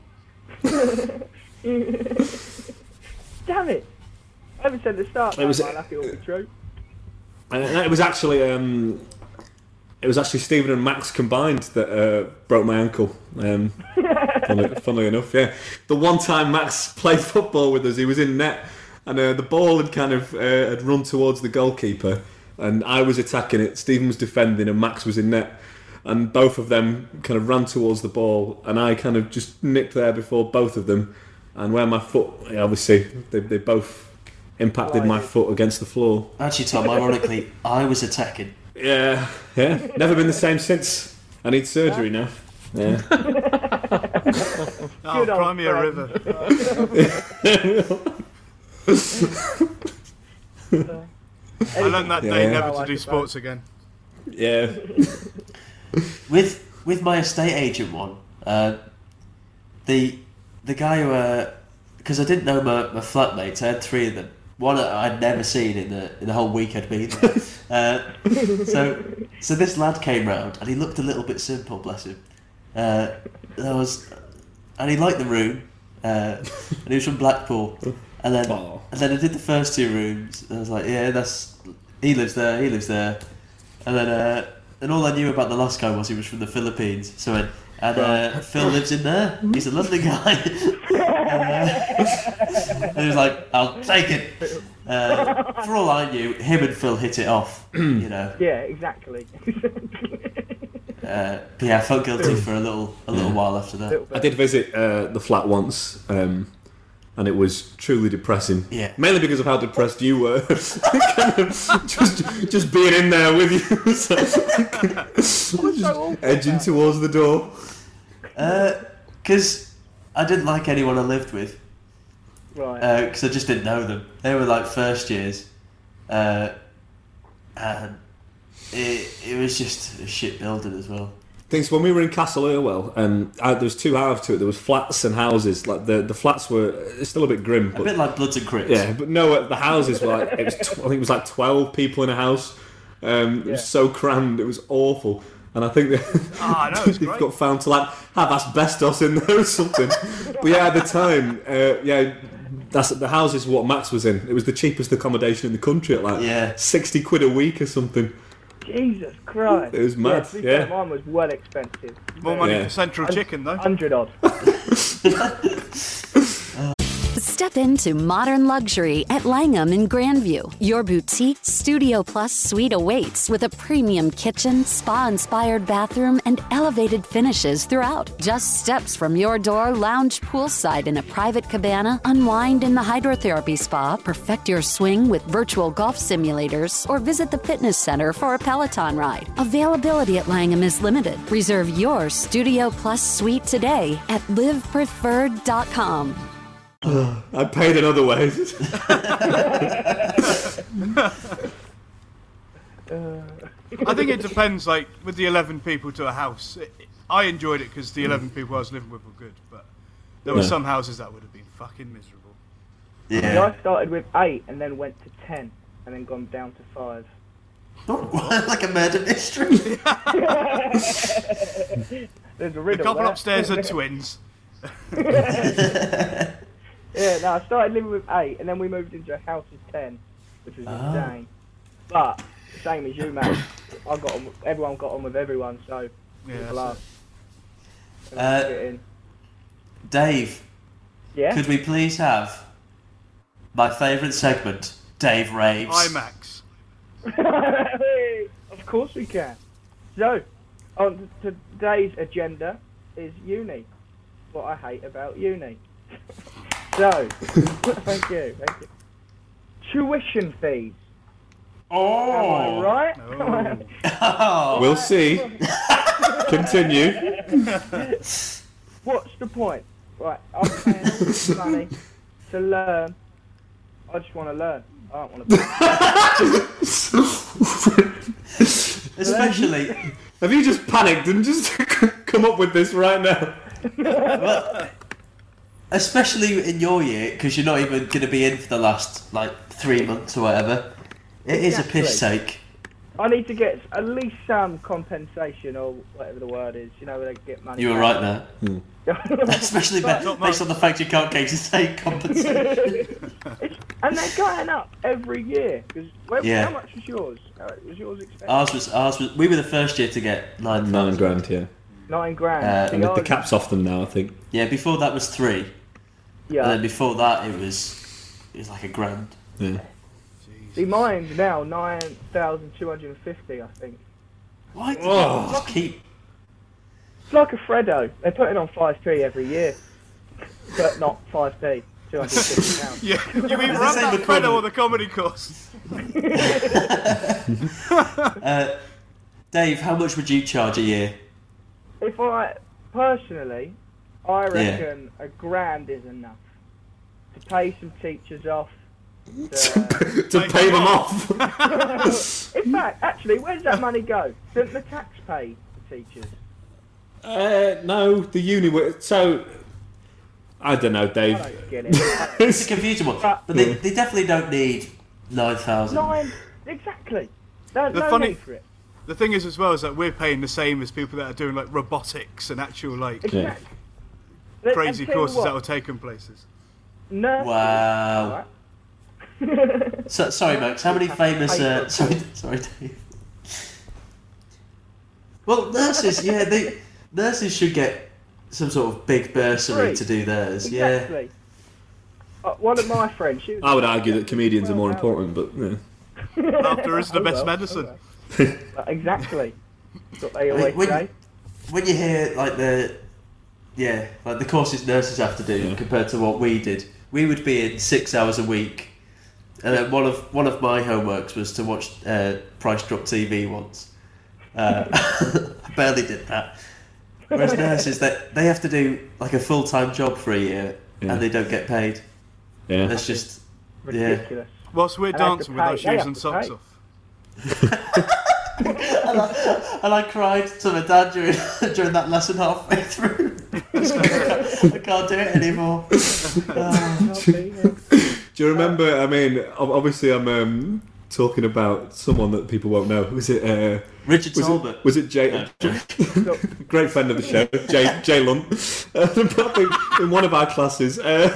Damn it! I haven't said at the start. It was lucky it all be true. It was actually Stephen and Max combined that broke my ankle. Funnily enough, yeah. The one time Max played football with us, he was in net, and the ball had kind of had run towards the goalkeeper, and I was attacking it. Stephen was defending, and Max was in net, and both of them kind of ran towards the ball, and I kind of just nicked there before both of them, and where my foot, obviously, they both impacted my foot against the floor. Actually, Tom, ironically, I was attacking. Yeah. Never been the same since. I need surgery now. Yeah. Oh, cry me a river. I learned that day never to do sports again. Yeah. With my estate agent one, the guy who, because I didn't know my flatmates, I had three of them. One I'd never seen in the whole week I'd been there. So this lad came round and he looked a little bit simple, bless him. And he liked the room, and he was from Blackpool. And then I did the first 2 rooms, and I was like, yeah, he lives there, and then and all I knew about the last guy was he was from the Philippines. So I went, Phil lives in there. He's a lovely guy. And he was like, I'll take it. For all I knew, him and Phil hit it off. You know. Yeah, exactly. But yeah, I felt guilty for a little while after that. I did visit the flat once, and it was truly depressing. Yeah. Mainly because of how depressed you were. just being in there with you. Just edging towards the door. Because I didn't like anyone I lived with. Right. Because I just didn't know them. They were like first years. And it was just a shit building as well. Things when we were in Castle Irwell, there was 2 halves to it. There was flats and houses. Like the flats were still a bit grim, A bit like Bloods and Crips. Yeah, but no, the houses were like I think it was like 12 people in a house. It was so crammed. It was awful. And I think they've got found to like have asbestos in there or something. But yeah, at the time, that's the houses what Max was in. It was the cheapest accommodation in the country at like 60 quid a week or something. Jesus Christ. It was mad. Yeah, mine was well expensive. More money for Central Chicken, though. 100 odd. Step into modern luxury at Langham in Grandview. Your boutique Studio Plus suite awaits with a premium kitchen, spa-inspired bathroom, and elevated finishes throughout. Just steps from your door, lounge poolside in a private cabana, unwind in the hydrotherapy spa, perfect your swing with virtual golf simulators, or visit the fitness center for a Peloton ride. Availability at Langham is limited. Reserve your Studio Plus suite today at livepreferred.com. I paid in other ways. I think it depends, like, with the 11 people to a house. I enjoyed it because the 11 people I was living with were good, but there were some houses that would have been fucking miserable. Yeah. I started with 8 and then went to 10 and then gone down to 5. Like a murder mystery. There's a riddle. The couple there. upstairs are twins. Yeah, no, I started living with 8 and then we moved into a house of 10, which was insane. But, same as you, mate. Everyone got on with everyone, so it was Dave, could we please have my favourite segment, Dave Raves? Hi, Max. Of course we can. So, on today's agenda is uni. What I hate about uni. So, thank you. Tuition fees. Oh, am I right? Oh. We'll see. Continue. What's the point? Right, I'm paying all this money to learn. I just want to learn. I don't want to. Especially. Have you just panicked and just come up with this right now? Well, especially in your year, because you're not even going to be in for the last 3 months or whatever. It is a piss take. I need to get at least some compensation or whatever the word is. You know, where they get money. You were right there. Especially based on the fact you can't get to say compensation. And they're going up every year. How much was yours? Was yours expensive? Ours was. We were the first year to get $9,000. $9,000, yeah. $9,000. And the cap's off them now, I think. Yeah, before that was 3. Yeah. And then before that it was like $1,000. Yeah. See, mine's now 9,250, I think. Why? Oh. Keep. It's like a Freddo. They put it on 5p every year, but not 5p. £250. Yeah, you either have that Freddo or the comedy course. Dave, how much would you charge a year? If I personally, I reckon $1,000 is enough to pay some teachers off. To pay them off. In fact, actually, where does that money go? Doesn't the tax pay the teachers? No, the uni. So I don't know, Dave. I don't get it. It's a confusing one, but they definitely don't need 9,000. Exactly. No funny need for it. The thing is, as well, is that we're paying the same as people that are doing like robotics and actual Exactly. crazy courses that will take them places. nurses. Wow. Right? So, sorry, Max. How many famous? Sorry, Dave. Well, nurses. Yeah, nurses should get some sort of big bursary to do theirs. Exactly. Yeah. One of my friends. She was I would argue that comedians are more important, but yeah. Laughter is the best medicine. Exactly. That's what they always say. When you hear like the courses nurses have to do compared to what we did, we would be in 6 hours a week, and then one of my homeworks was to watch Price Drop TV once. I barely did that. Whereas nurses, they have to do like a full-time job for a year, and they don't get paid. Yeah, that's just ridiculous. Whilst we're dancing with our shoes and socks off. and I cried to my dad during that lesson halfway through. I can't do it anymore. Do you remember? I mean, obviously, I'm talking about someone that people won't know. Was it Richard Talbot? Was it Jay? No. Great friend of the show, Jay Lunt. I think in one of our classes,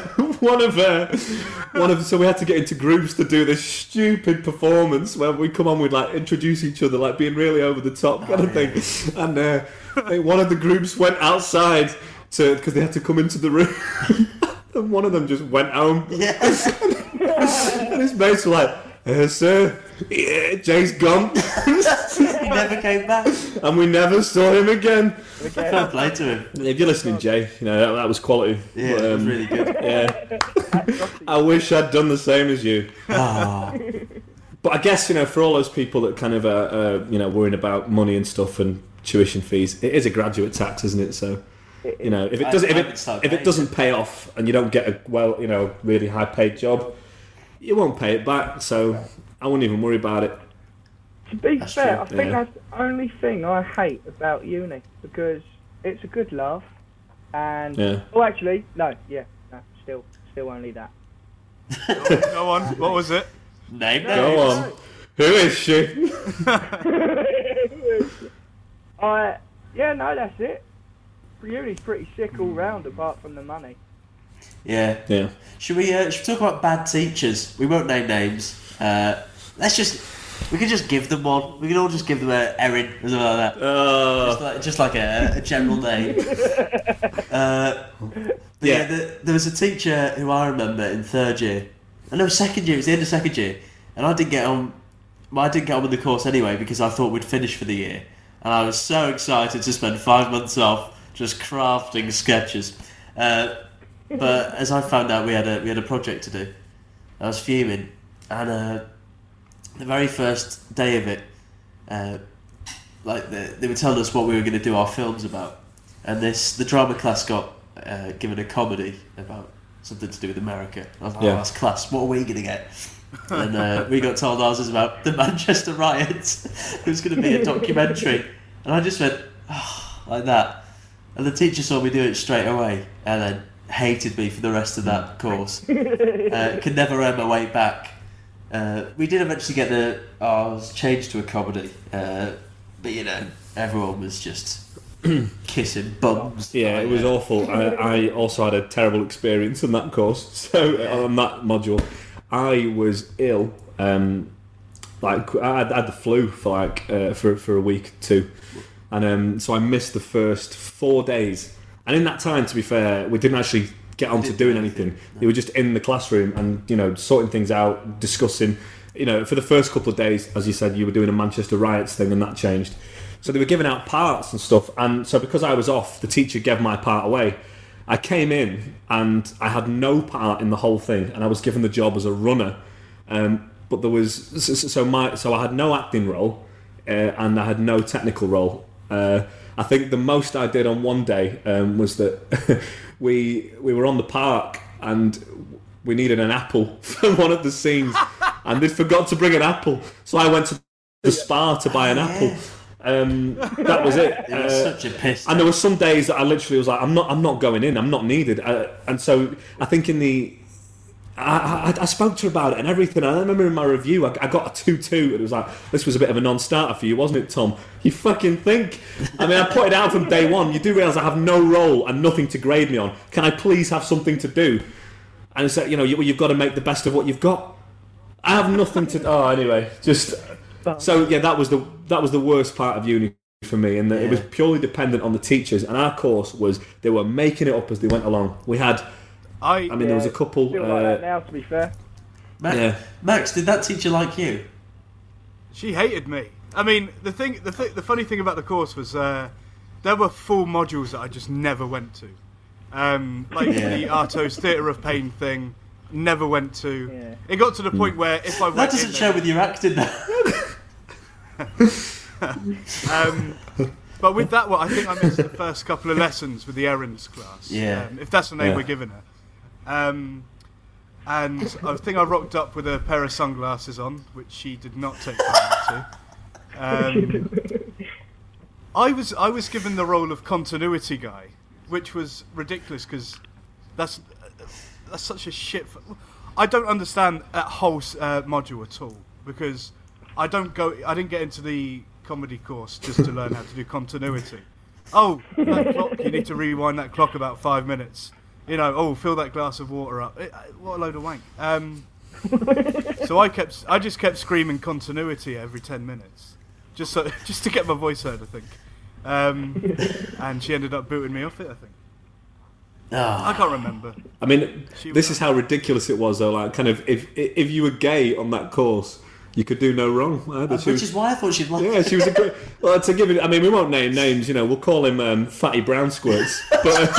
so we had to get into groups to do this stupid performance where we come on with like introduce each other, like being really over the top kind of thing. And I think one of the groups went outside because they had to come into the room, and one of them just went home. Yes. And his mates were like, "Sir, Jay's gone." He never came back, and we never saw him again. Fair play to him. If you're listening, Jay, you know that was quality. Yeah, it was really good. Yeah, I wish I'd done the same as you. Oh. But I guess for all those people that kind of worrying about money and stuff and tuition fees, it is a graduate tax, isn't it? So if it doesn't pay off and you don't get a really high paid job, you won't pay it back. So I wouldn't even worry about it. To be fair, I think that's the only thing I hate about uni, because it's a good laugh, and still only that. Go on, what was it? Name. Go on. Who is she? That's it. Uni's pretty sick all round, apart from the money. Yeah. Should we talk about bad teachers? We won't name names. We could just give them one. We can all just give them a Erin or something like that. Just like a general name. There was a teacher who I remember in third year. Second year. It was the end of second year, and I didn't get on. I didn't get on with the course anyway because I thought we'd finish for the year, and I was so excited to spend 5 months off just crafting sketches. But as I found out, we had a project to do. I was fuming, and the very first day of it, they were telling us what we were going to do our films about, and the drama class got given a comedy about something to do with America. I was like, that's class. What are we going to get? And we got told ours was about the Manchester riots. It was going to be a documentary, and I just went like that, and the teacher saw me do it straight away, and then hated me for the rest of that course. Could never earn my way back. We did eventually get ours changed to a comedy, but everyone was just kissing bums. Yeah, it was awful. I also had a terrible experience in that course. So on that module, I was ill. I had the flu for a week or two, and so I missed the first 4 days. And in that time, to be fair, we didn't actually get on to doing anything. They were just in the classroom and sorting things out, discussing. For the first couple of days, as you said, you were doing a Manchester riots thing, and that changed. So they were giving out parts and stuff, and so because I was off, the teacher gave my part away. I came in and I had no part in the whole thing, and I was given the job as a runner. But there was so I had no acting role, and I had no technical role. I think the most I did on one day was that we were on the park and we needed an apple for one of the scenes, and they forgot to bring an apple, so I went to the Spar to buy an apple. That was it. It was such a piss. And there were some days that I literally was like, I'm not going in. I'm not needed. And so I think I spoke to her about it and everything. I remember in my review, I got a 2-2. It was like, this was a bit of a non-starter for you, wasn't it, Tom? You fucking think? I mean, I put it out from day one. You do realise I have no role and nothing to grade me on. Can I please have something to do? And it's like, you've got to make the best of what you've got. I have nothing to. Oh, anyway, just so yeah, that was the worst part of uni for me, and it was purely dependent on the teachers. And our course was they were making it up as they went along. We had, there was a couple. Still like that now, to be fair. Max, did that teacher like you? She hated me. I mean, the funny thing about the course was there were full modules that I just never went to. The Arto's Theatre of Pain thing, never went to. Yeah. It got to the point where if I went that doesn't show with your acting though. But with that one, I think I missed the first couple of lessons with the errands class. Yeah. If that's the name we're giving her. And I think I rocked up with a pair of sunglasses on, which she did not take part to. I was given the role of continuity guy, which was ridiculous because that's such a shit. I don't understand that whole module at all because I didn't get into the comedy course just to learn how to do continuity. Oh, that clock! You need to rewind that clock about 5 minutes. Fill that glass of water up. What a load of wank. So I just kept screaming continuity every 10 minutes, just to get my voice heard, I think. And she ended up booting me off it, I think. I can't remember. I mean, this is how ridiculous it was, though. Like, kind of, if you were gay on that course, you could do no wrong. Which is why I thought she'd like. Yeah, she was a great. Well, to give it, I mean, we won't name names. We'll call him Fatty Brown Squirts. But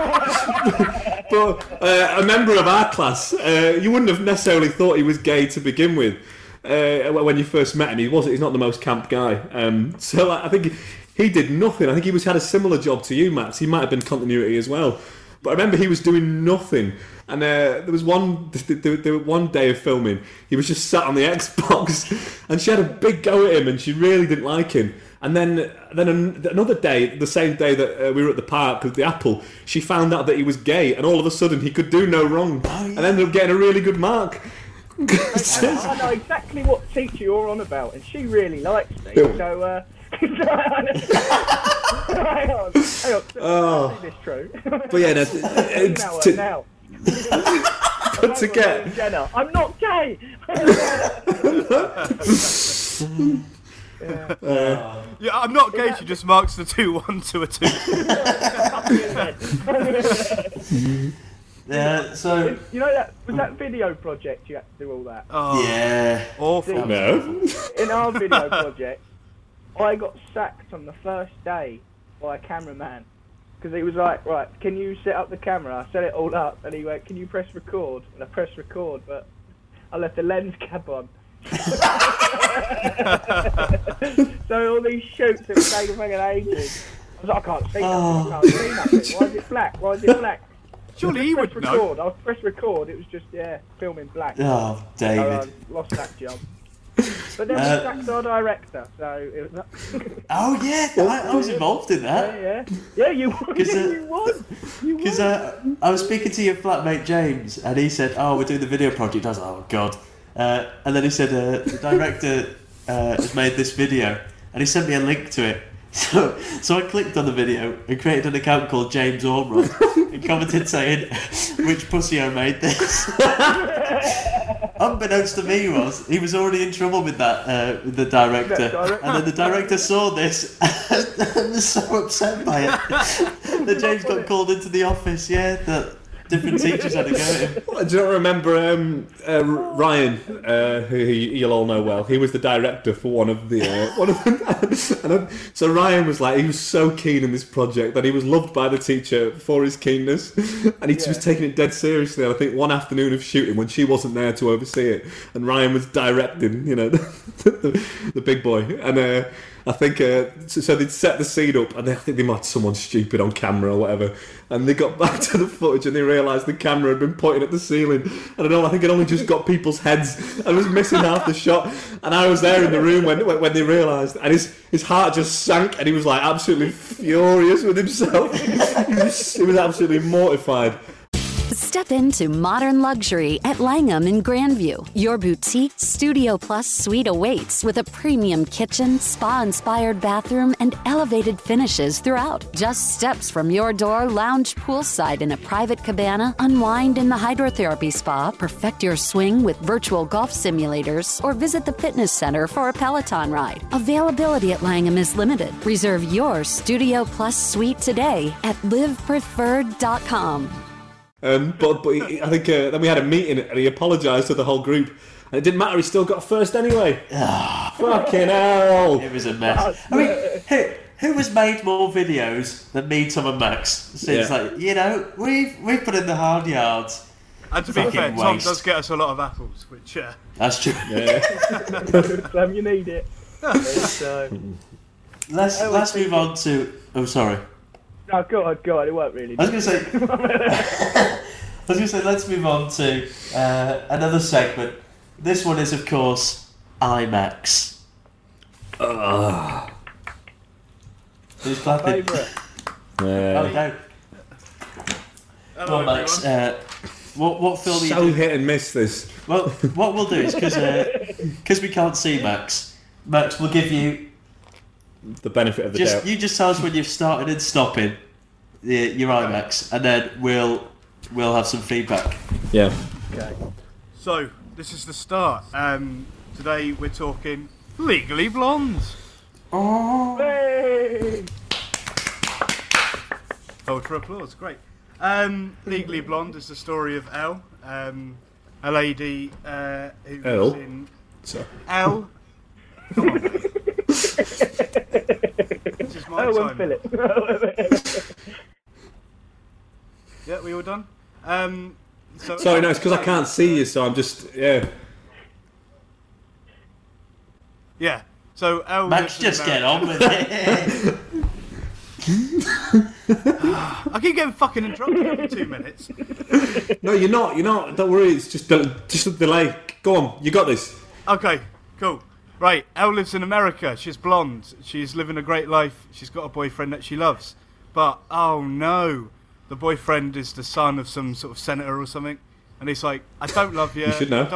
a member of our class, you wouldn't have necessarily thought he was gay to begin with. When you first met him, he's not the most camp guy. So I think he did nothing. I think he had a similar job to you, Max. He might have been continuity as well. But I remember he was doing nothing. And there was one day of filming, he was just sat on the Xbox, and she had a big go at him, and she really didn't like him. And then another day, the same day that we were at the park with the Apple, she found out that he was gay, and all of a sudden he could do no wrong, and ended up getting a really good mark. I know exactly what teacher you're on about, and she really likes me. So, hang on. Oh. Is this true? But yeah, now. But to get Jenna, I'm not gay. Yeah, I'm not gay. She just marks the 2-1 to a 2. Yeah, so that was that video project you had to do all that. Oh, yeah, awful. No. In our video project, I got sacked on the first day by a cameraman because he was like, "Right, can you set up the camera?" I set it all up, and he went, "Can you press record?" And I pressed record, but I left the lens cap on. So all these shoots that were taking fucking ages. I was like, I can't see nothing. I can't see nothing. Why is it black? Why is it black? Surely he would know. I pressed record. It was just filming black. Oh, David. So I lost that job. But then we sacked our director, so it was. Oh yeah, I was involved in that. Yeah, you won. Because I was speaking to your flatmate James, and he said, "Oh, we're doing the video project." I was like, "Oh God." And then he said, the director has made this video, and he sent me a link to it. So I clicked on the video and created an account called James Ormrod and commented saying, "Which pussy made this?" Unbeknownst to me, he was already in trouble with that with the director, and then the director saw this and was so upset by it that James got called into the office. Yeah, that different teachers had to go at him. Do you not remember Ryan, who you'll all know well? He was the director for one of the. So Ryan was he was so keen in this project that he was loved by the teacher for his keenness, and he was taking it dead seriously. And I think one afternoon of shooting when she wasn't there to oversee it, and Ryan was directing, the big boy, and. I think so. They'd set the scene up, and I think they might someone stupid on camera or whatever. And they got back to the footage, and they realised the camera had been pointing at the ceiling. I think it only just got people's heads, and was missing half the shot. And I was there in the room when they realised, and his heart just sank, and he was absolutely furious with himself. He was absolutely mortified. Step into modern luxury at Langham in Grandview. Your boutique Studio Plus suite awaits with a premium kitchen, spa-inspired bathroom, and elevated finishes throughout. Just steps from your door, lounge poolside in a private cabana, unwind in the hydrotherapy spa, perfect your swing with virtual golf simulators, or visit the fitness center for a Peloton ride. Availability at Langham is limited. Reserve your Studio Plus suite today at livepreferred.com. But I think then we had a meeting and he apologised to the whole group. And it didn't matter, he still got first anyway. Fucking hell. It was a mess. I mean, who has made more videos than me, Tom and Max? Since, we've put in the hard yards. And to be fair, Tom does get us a lot of apples, which... That's true. Yeah. Sam, you need it. Let's move on to... Oh, sorry. No, go on, it weren't really. I was going to say, let's move on to another segment. This one is, of course, IMAX. Who's clapping? Favourite. Oh, no. Come on, Max. What film are you So hit and miss this. Well, what we'll do is, because we can't see Max, we'll give you... The benefit of the doubt. You just tell us when you've started and stopping your IMAX, and then we'll have some feedback. Yeah. Okay. So, this is the start. Today we're talking Legally Blonde. Oh. Hey! Hold for applause, great. Legally Blonde is the story of Elle, a lady who was in... Sorry. Elle. Come on, mate. This is my time. Philip. Yeah, we all done? Sorry, no, it's because I can't see you, so I'm just... Yeah. Yeah, so Elle... Max, just get on with it. I keep getting fucking interrupted every 2 minutes. No, you're not. Don't worry, it's just a delay. Go on, you got this. Okay, cool. Right, Elle lives in America. She's blonde. She's living a great life. She's got a boyfriend that she loves. But, oh no, the boyfriend is the son of some sort of senator or something. And he's like, I don't love you. You should know. Don't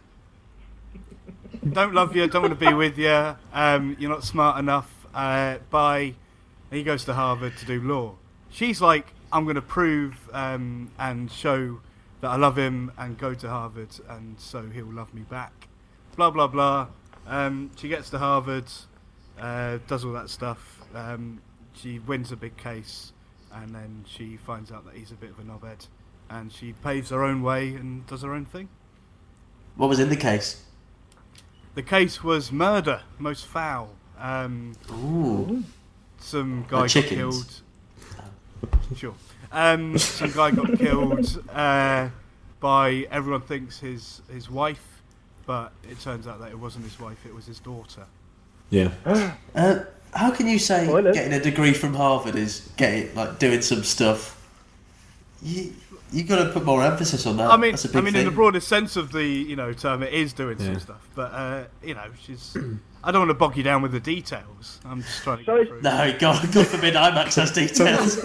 love you. Don't want to be with you. You're not smart enough. Bye. And he goes to Harvard to do law. She's like, I'm going to prove and show that I love him and go to Harvard, and so he'll love me back. Blah, blah, blah. She gets to Harvard, does all that stuff. She wins a big case, and then she finds out that he's a bit of a knobhead, and she paves her own way and does her own thing. What was in the case? The case was murder, most foul. Ooh. Some guy got killed. Sure. Some guy got killed by, everyone thinks, his wife, but it turns out that it wasn't his wife, it was his daughter. Yeah. How can you say getting a degree from Harvard is doing some stuff? You got to put more emphasis on that. I mean, that's a big thing. in the broadest sense of the term, it is doing some stuff. But she's. I don't want to bog you down with the details. I'm just trying to get through. No, God forbid IMAX has details.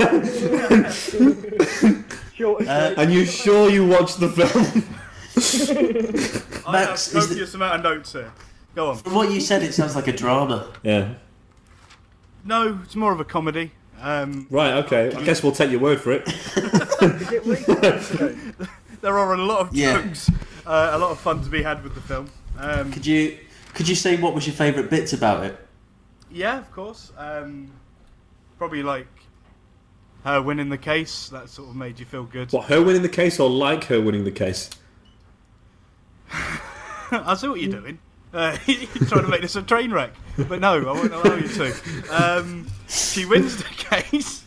And you sure you watched the film? I have a copious amount of notes here. Go on. From what you said, it sounds like a drama. Yeah. No, it's more of a comedy. Right, okay. I guess we'll take your word for it. There are a lot of jokes, a lot of fun to be had with the film. Could you say what was your favourite bits about it? Yeah, of course. Probably like her winning the case. That sort of made you feel good. What, her winning the case or like her winning the case? I see what you're doing. You're trying to make this a train wreck. But no, I won't allow you to. She wins the case.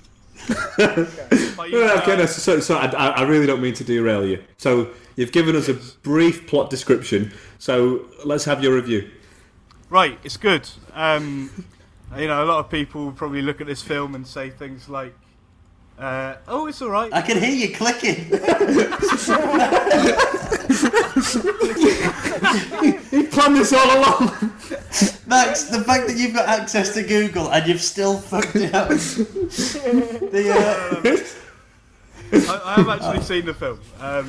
So I really don't mean to derail you. So you've given us a brief plot description. So let's have your review. Right, it's good. A lot of people will probably look at this film and say things like, "Oh, it's all right." I can hear you clicking. You planned this all along. Max, the fact that you've got access to Google and you've still fucked it up. I have actually seen the film.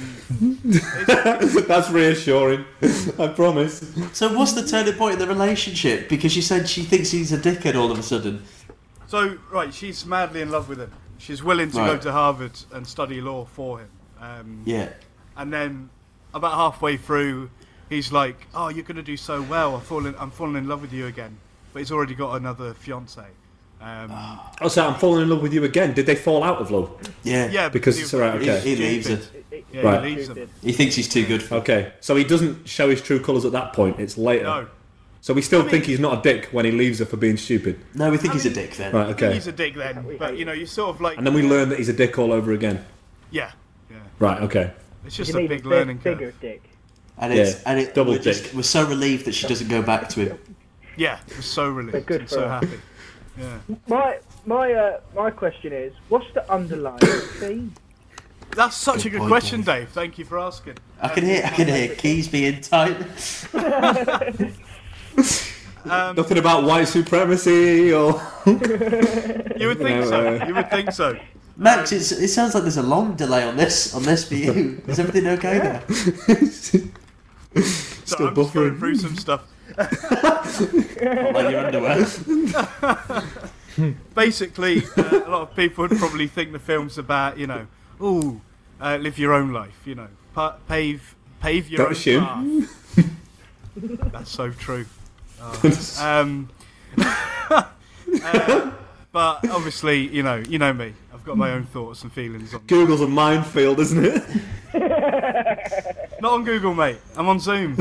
That's reassuring. I promise. So what's the turning point in the relationship? Because she said she thinks he's a dickhead all of a sudden. So, right, she's madly in love with him. She's willing to go to Harvard and study law for him. Yeah. And then, about halfway through, he's like, "Oh, you're going to do so well. I'm falling in love with you again." But he's already got another fiancée. So I'm falling in love with you again. Did they fall out of love? Yeah. Yeah, Because it's right. Okay. He leaves her. Yeah, Right. he leaves him. He thinks he's too good for her. Okay. So he doesn't show his true colours at that point. It's later. No. So we still think he's not a dick when he leaves her for being stupid. No, we think he's a dick then. Right. I think Okay. he's a dick then, but you know, you're sort of like. And then we learn that he's a dick all over again. Yeah. Right. Okay. It's just You a need big learning curve. bigger dick. And Double we're so relieved that she doesn't go back to him. Yeah, we're so relieved. Good and for so her. happy. Yeah. My question is, what's the underlying theme? That's such a good point, question, Dave. Dave. Thank you for asking. I can hear keys being tight. Nothing about white supremacy or. You would think so. You would think so. Max, it sounds like there's a long delay on this for you. Is everything okay there? So I'm just going through some stuff. Not like your underwear. Basically, a lot of people would probably think the film's about, you know, live your own life, you know, pave your Don't own assume. path. That's so true. But obviously, you know me. I've got my own thoughts and feelings on. Google's a minefield, isn't it? Not on Google, mate. I'm on Zoom.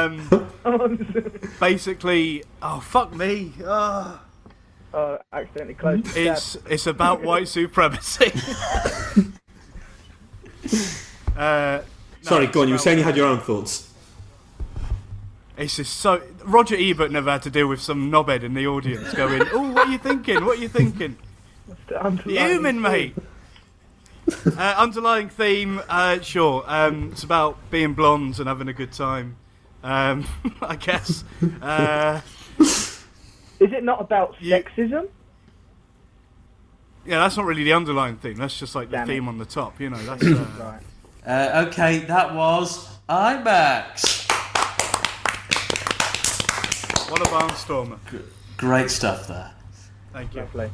Basically, oh fuck me. Accidentally closed the tab. It's about white supremacy. Sorry, go on. You were saying you had your own thoughts. It's just so. Roger Ebert never had to deal with some knobhead in the audience going, "Oh, what are you thinking? What are you thinking?" Human, mate. Underlying theme, sure. It's about being blondes and having a good time. I guess. Is it not about sexism? Yeah, that's not really the underlying theme. That's just like the Damn it. theme on the top. You know, that's. Right. Okay, that was IMAX. What a barnstormer! Great stuff there. Thank you. Lovely.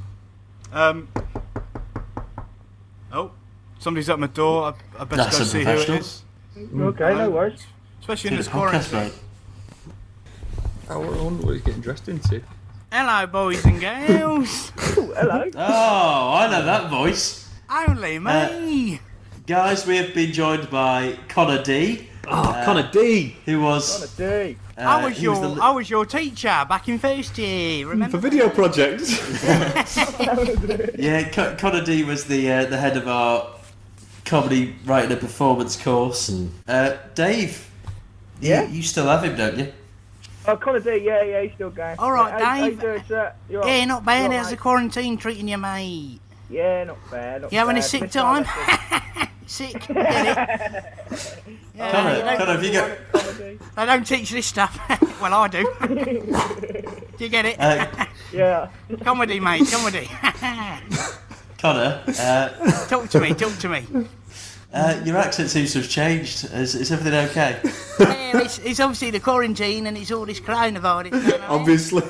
Somebody's at my door. I best That's go see who it unprofessional. is. Okay, no worries. Especially in To this the podcast, quarantine. mate. I wonder what he's getting dressed into. Hello, boys and girls. Ooh, hello. Oh, I know that voice. Only me. Guys, we have been joined by Connor D, Connor D. who was... On a D. I was he was your the- I was your teacher back in first year. Remember? For video projects. Yeah, Connor D was the head of our comedy writing and performance course. Dave, Yeah? you still have him, don't you? Oh, Connor D, yeah, he's still going. All right, How you Dave. doing, sir? You all Yeah, right? not You bad. all How's right? the quarantine treating you, mate? Yeah, not bad. You having a bad. sick Miss time? Harrison. Sick. Get it? Yeah, Connor, they don't- Connor, have you got... Comedy. they don't teach this stuff. Well, I do. Do you get it? Yeah. Comedy, mate. Comedy. Connor, Talk to me. your accent seems to have changed. Is everything okay? Yeah, it's obviously the quarantine and it's all this coronavirus. You know what I mean? Obviously.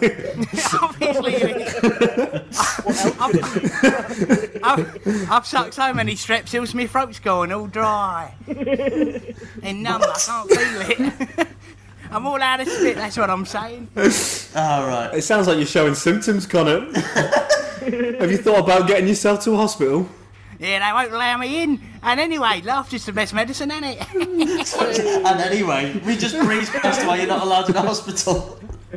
I've sucked so many Strepsils, my throat's going all dry and numb. I can't feel it. I'm all out of spit. That's what I'm saying. All right. It sounds like you're showing symptoms, Connor. Have you thought about getting yourself to a hospital? Yeah, they won't allow me in. And anyway, laughter's the best medicine, isn't it? And anyway, we just breezed past why you're not allowed in the hospital.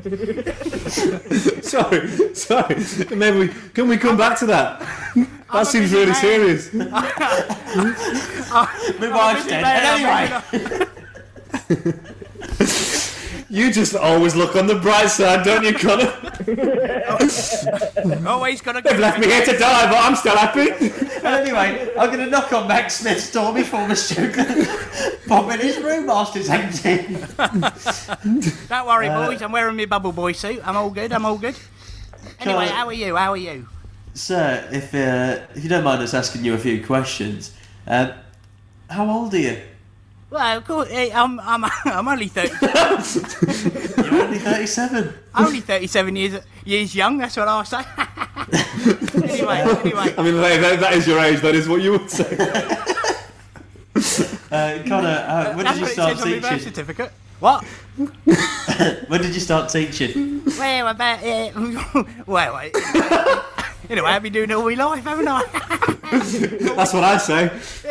Sorry. Maybe can we come back to that? That seems really serious. My wife's dead. And anyway, You just always look on the bright side, don't you, Connor? Always got to They've left me here to die, but I'm still happy. and anyway, I'm going to knock on Max Smith's door before the student pop in his room whilst it's empty. Don't worry, boys. I'm wearing my bubble boy suit. I'm all good. Anyway, how are you? Sir, if you don't mind us asking you a few questions, How old are you? Well, of course, I'm only 30. You're only 37. Only 37 years young. That's what I say. anyway. I mean, that is your age. That is what you would say. Connor, when did you start That's what it says on my birth teaching? certificate. What? When did you start teaching? Well, about anyway, I've been doing it all my life, haven't I? That's what I say.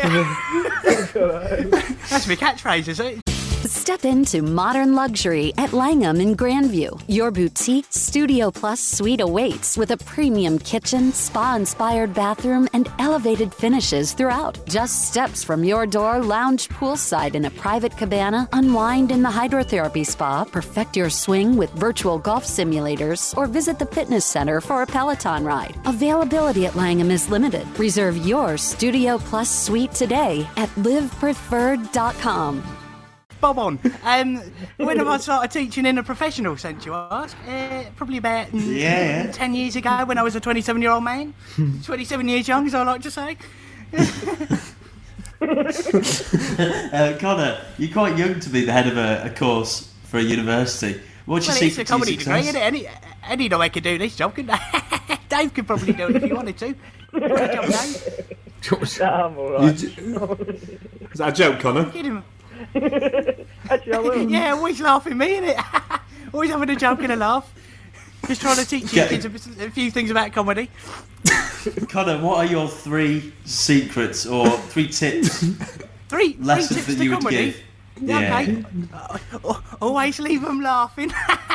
That's my catchphrase, is it? Step into modern luxury at Langham in Grandview. Your boutique Studio Plus suite awaits with a premium kitchen, spa-inspired bathroom, and elevated finishes throughout. Just steps from your door, lounge poolside in a private cabana, unwind in the hydrotherapy spa, perfect your swing with virtual golf simulators, or visit the fitness center for a Peloton ride. Availability at Langham is limited. Reserve your Studio Plus suite today at livepreferred.com. Bob on. When have I started teaching in a professional sense, you ask? Probably about 10 years ago when I was a 27-year-old man. 27 years young, as I like to say. Connor, you're quite young to be the head of a course for a university. What's your secret It's a comedy to degree, success? isn't it? Any way could do this job, couldn't they? Dave could probably do it if he wanted to. Good job, Dave. I'm alright. Is that a joke, Connor? Get him. Actually, I will. Yeah, always laughing me, innit? Always having a joke and a laugh. Just trying to teach you kids a few things about comedy. Connor, what are your 3 secrets or 3 tips, Three lessons tips that to you would comedy. give? Yeah. Okay. Always leave them laughing.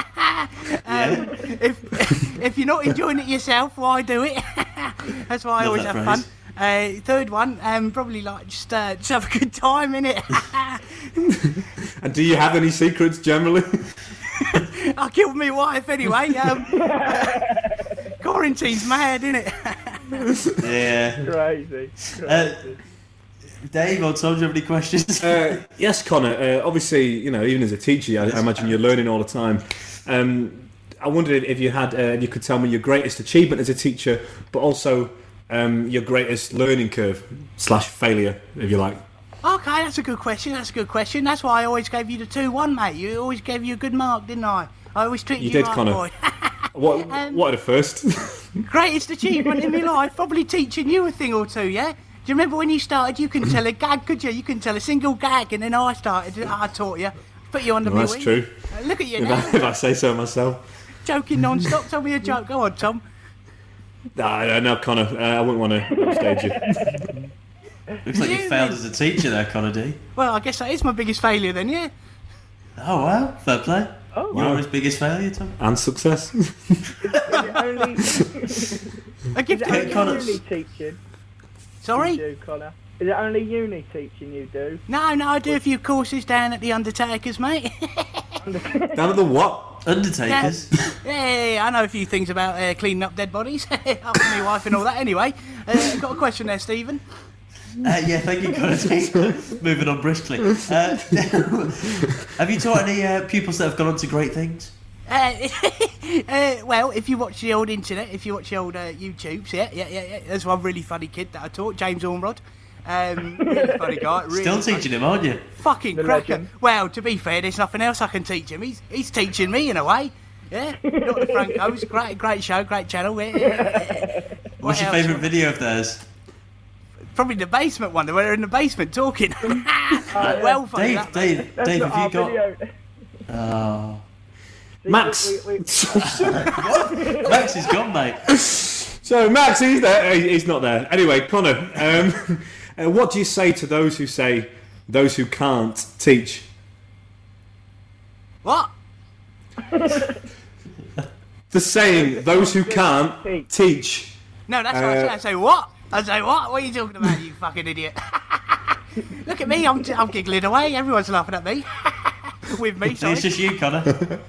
If you're not enjoying it yourself, why do it? That's why I Love always that have phrase. fun. Third one, probably like just have a good time, innit? And do you have any secrets generally? I killed my wife anyway. Quarantine's mad, innit? Yeah. Crazy. Dave or Tom, do you have any questions? Yes, Connor. Obviously, you know, even as a teacher, I imagine you're learning all the time. I wondered if you had, if you could tell me your greatest achievement as a teacher, but also your greatest learning curve / failure, if you like. Okay, that's a good question. That's why I always gave you the 2-1, mate. You always gave you a good mark, didn't I? I always treated you did, right, Connor. boy. What are the first? Greatest achievement in my life, probably teaching you a thing or two, yeah? Do you remember when you started, you couldn't tell a gag, could you? You couldn't tell a single gag, and then I taught you, put you under my That's wing. true. Look at you now, If I say so myself. joking non-stop. Tell me a joke. Go on, Tom. No, Connor, I wouldn't want to upstage you. Looks like you failed as a teacher there, Connor D. Well, I guess that is my biggest failure then, yeah? Oh, wow. Fair play. Oh, Your his biggest failure, Tom? And success. Is it only, I give is it to only Connor. uni teaching Sorry? you do, Connor? Is it only uni teaching you do? No, I do a few courses down at the Undertakers, mate. Down at the what? Undertakers? Yeah, I know a few things about cleaning up dead bodies. After my wife and all that. Anyway, got a question there, Stephen. Yeah, thank you, Connor D. Moving on briskly. Have you taught any pupils that have gone on to great things? Well, if you watch the old internet, if you watch the old YouTubes, yeah. There's one really funny kid that I taught, James Ormrod. Really funny guy. Really Still teaching him, aren't you? Fucking The cracker. legend. Well, to be fair, there's nothing else I can teach him. He's teaching me in a way. Yeah, Dr. Franco's great show, great channel. What's your else? favourite video of theirs? Probably the basement one. Where they're in the basement talking. Well, funny. Dave, That's have not you our got... video. Oh. Max. Max is gone, mate. So Max, he's there. He's not there. Anyway, Connor, what do you say to those who say those who can't teach? What? The saying those who can't teach. No, that's what I say. I say what? I say what? What are you talking about, you fucking idiot? Look at me. I'm giggling away. Everyone's laughing at me. With me, sorry. It's just you, Connor.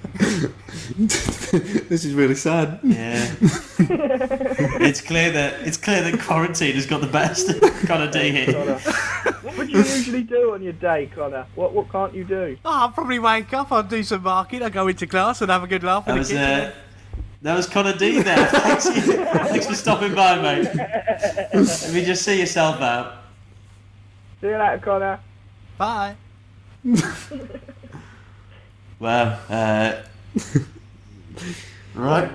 This is really sad. Yeah. It's clear that quarantine has got the best of Connor D here. What would you usually do on your day, Connor? What can't you do? Oh, I'll probably wake up, I'll do some marking, I'll go into class and have a good laugh with the kids. That was Connor D there. Thanks for stopping by, mate. Let me just see yourself out. See you later, Connor. Bye. Well, right.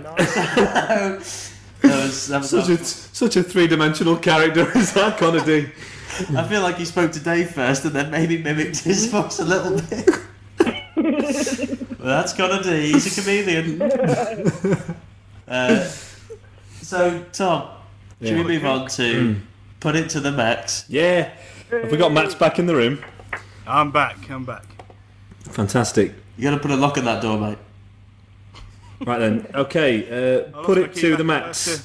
that was such a three-dimensional character is that Connor D. I feel like he spoke to Dave first and then maybe mimicked his voice a little bit. Well, that's Connor D. He's a comedian. So, Tom, should we move on to put it to the max? Yeah. Have we got Max back in the room? I'm back. Fantastic. You got to put a lock on that door, mate. Right then. Okay. Put it to the max.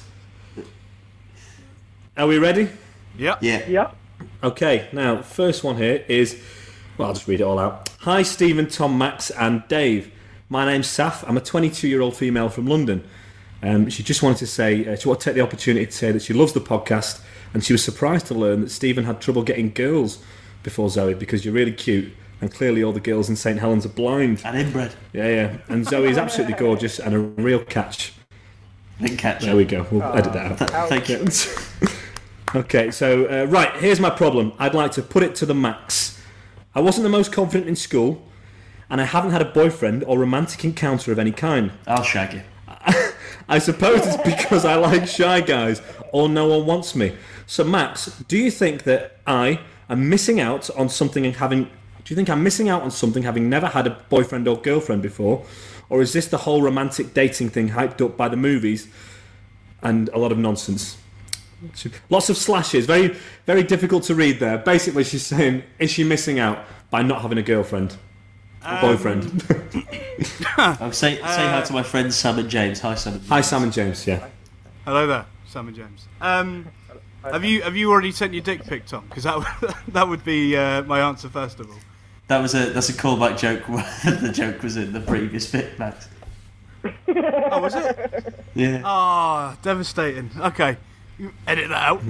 Are we ready? Yep. Yep. Okay. Now, first one here is. Well, I'll just read it all out. Hi, Stephen, Tom, Max, and Dave. My name's Saf. I'm a 22-year-old female from London. She just wanted to say, she wanted to take the opportunity to say that she loves the podcast, and she was surprised to learn that Stephen had trouble getting girls before Zoe because you're really cute, and clearly all the girls in St Helens are blind. And inbred. Yeah. And Zoe is absolutely gorgeous and a real catch. Didn't catch There we go. We'll edit that out. Thank you. Okay, so, right, here's my problem. I'd like to put it to the max. I wasn't the most confident in school, and I haven't had a boyfriend or romantic encounter of any kind. I'll shag you. I suppose it's because I like shy guys, or no one wants me. So, Max, do you think that I am missing out on something and having... Do you think I'm missing out on something having never had a boyfriend or girlfriend before? Or is this the whole romantic dating thing hyped up by the movies and a lot of nonsense? Lots of slashes, very, very difficult to read there. Basically, she's saying, is she missing out by not having a girlfriend? Boyfriend. Say hi to my friends Sam and James. Hi, Sam and James. Hi, Sam and James, yeah. Hello there, Sam and James. Have you already sent your dick pic, Tom? Because that would be my answer first of all. That's a callback joke. The joke was in the previous bit, Max. Oh, was it? Yeah. Oh, devastating. Okay, you edit that out.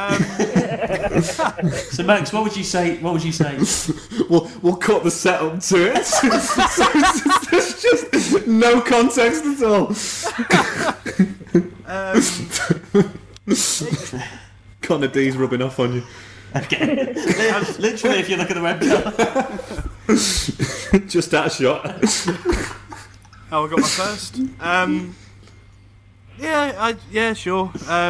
So, Max, what would you say? We'll cut the setup to it. So there's just no context at all. Connor D's rubbing off on you. Okay. Literally, if you look at the webcam. Just that shot. Oh, I got my first. Yeah, sure.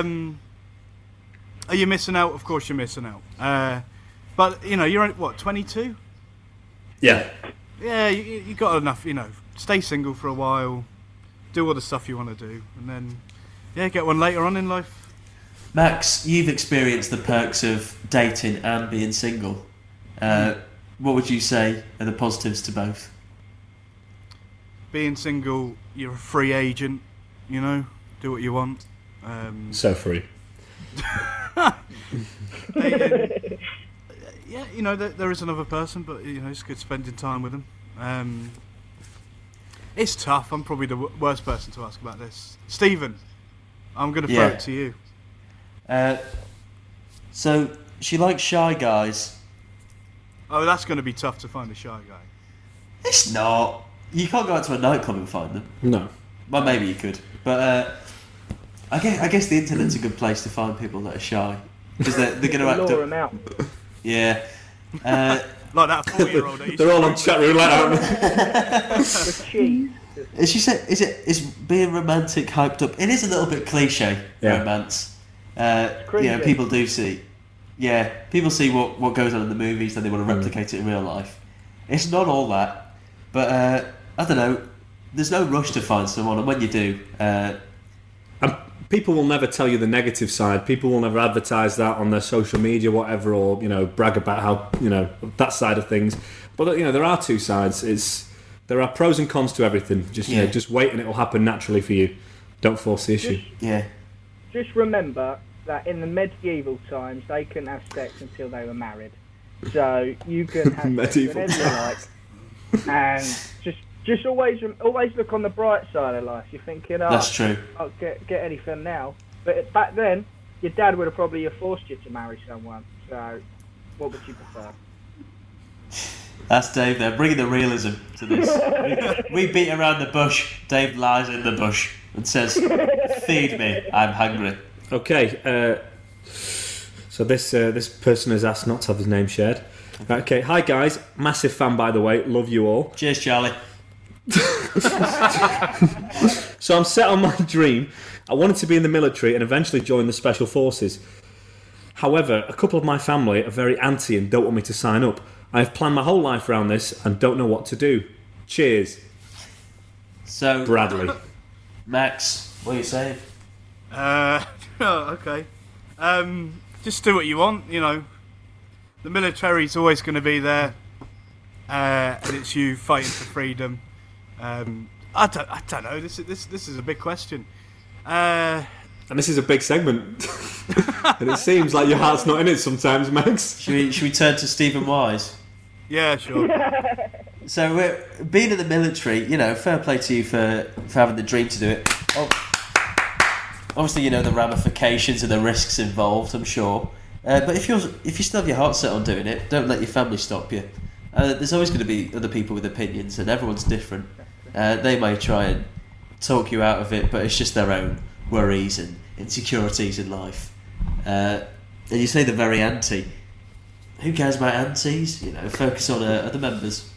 Are you missing out? Of course you're missing out. But, you're only, 22? Yeah. Yeah, you got enough, stay single for a while, do all the stuff you want to do, and then, get one later on in life. Max, you've experienced the perks of dating and being single. What would you say are the positives to both? Being single, you're a free agent, do what you want. So free. Dating, there is another person, but it's good spending time with them. It's tough. I'm probably the worst person to ask about this. Stephen, I'm going to throw it to you. So she likes shy guys. Oh, that's going to be tough to find a shy guy. It's not. You can't go out to a nightclub and find them. No. Well, maybe you could, but I guess the internet's a good place to find people that are shy because they're going to act lure them out. Yeah. Like that 4-year-old. They're all on chat roulette. With cheese. As she said, is being romantic hyped up? It is a little bit cliche, romance. People do see. Yeah, people see what goes on in the movies and they want to replicate it in real life. It's not all that, but I don't know. There's no rush to find someone, and when you do, and people will never tell you the negative side. People will never advertise that on their social media, whatever, or brag about how that side of things. But there are two sides. There are pros and cons to everything. Just wait, and it will happen naturally for you. Don't force the issue. Just remember that in the medieval times they couldn't have sex until they were married. So you can have sex whenever you like, and just always look on the bright side of life. You're thinking, that's true. I'll get anything now, but back then your dad would have probably forced you to marry someone. So what would you prefer? That's Dave there, bringing the realism to this. We beat around the bush. Dave lies in the bush and says, "Feed me, I'm hungry." Okay, So this person has asked not to have his name shared. Okay, hi guys, massive fan by the way, love you all. Cheers, Charlie. So I'm set on my dream. I wanted to be in the military and eventually join the Special Forces. However, a couple of my family are very anti and don't want me to sign up. I have planned my whole life around this and don't know what to do. Cheers. So, Bradley. Max, what are you saying? Okay. Just do what you want, you know. The military's always going to be there, and it's you fighting for freedom. I don't know. This is a big question. And this is a big segment. And it seems like your heart's not in it sometimes, Max. Should we turn to Stephen Wise? Yeah, sure. So, being in the military, you know, fair play to you for having the dream to do it. Obviously, you know the ramifications and the risks involved, I'm sure. But if you still have your heart set on doing it, don't let your family stop you. There's always going to be other people with opinions, and everyone's different. They may try and talk you out of it, but it's just their own worries and insecurities in life. And you say they're very anti. Who cares about antis? You know, focus on other members.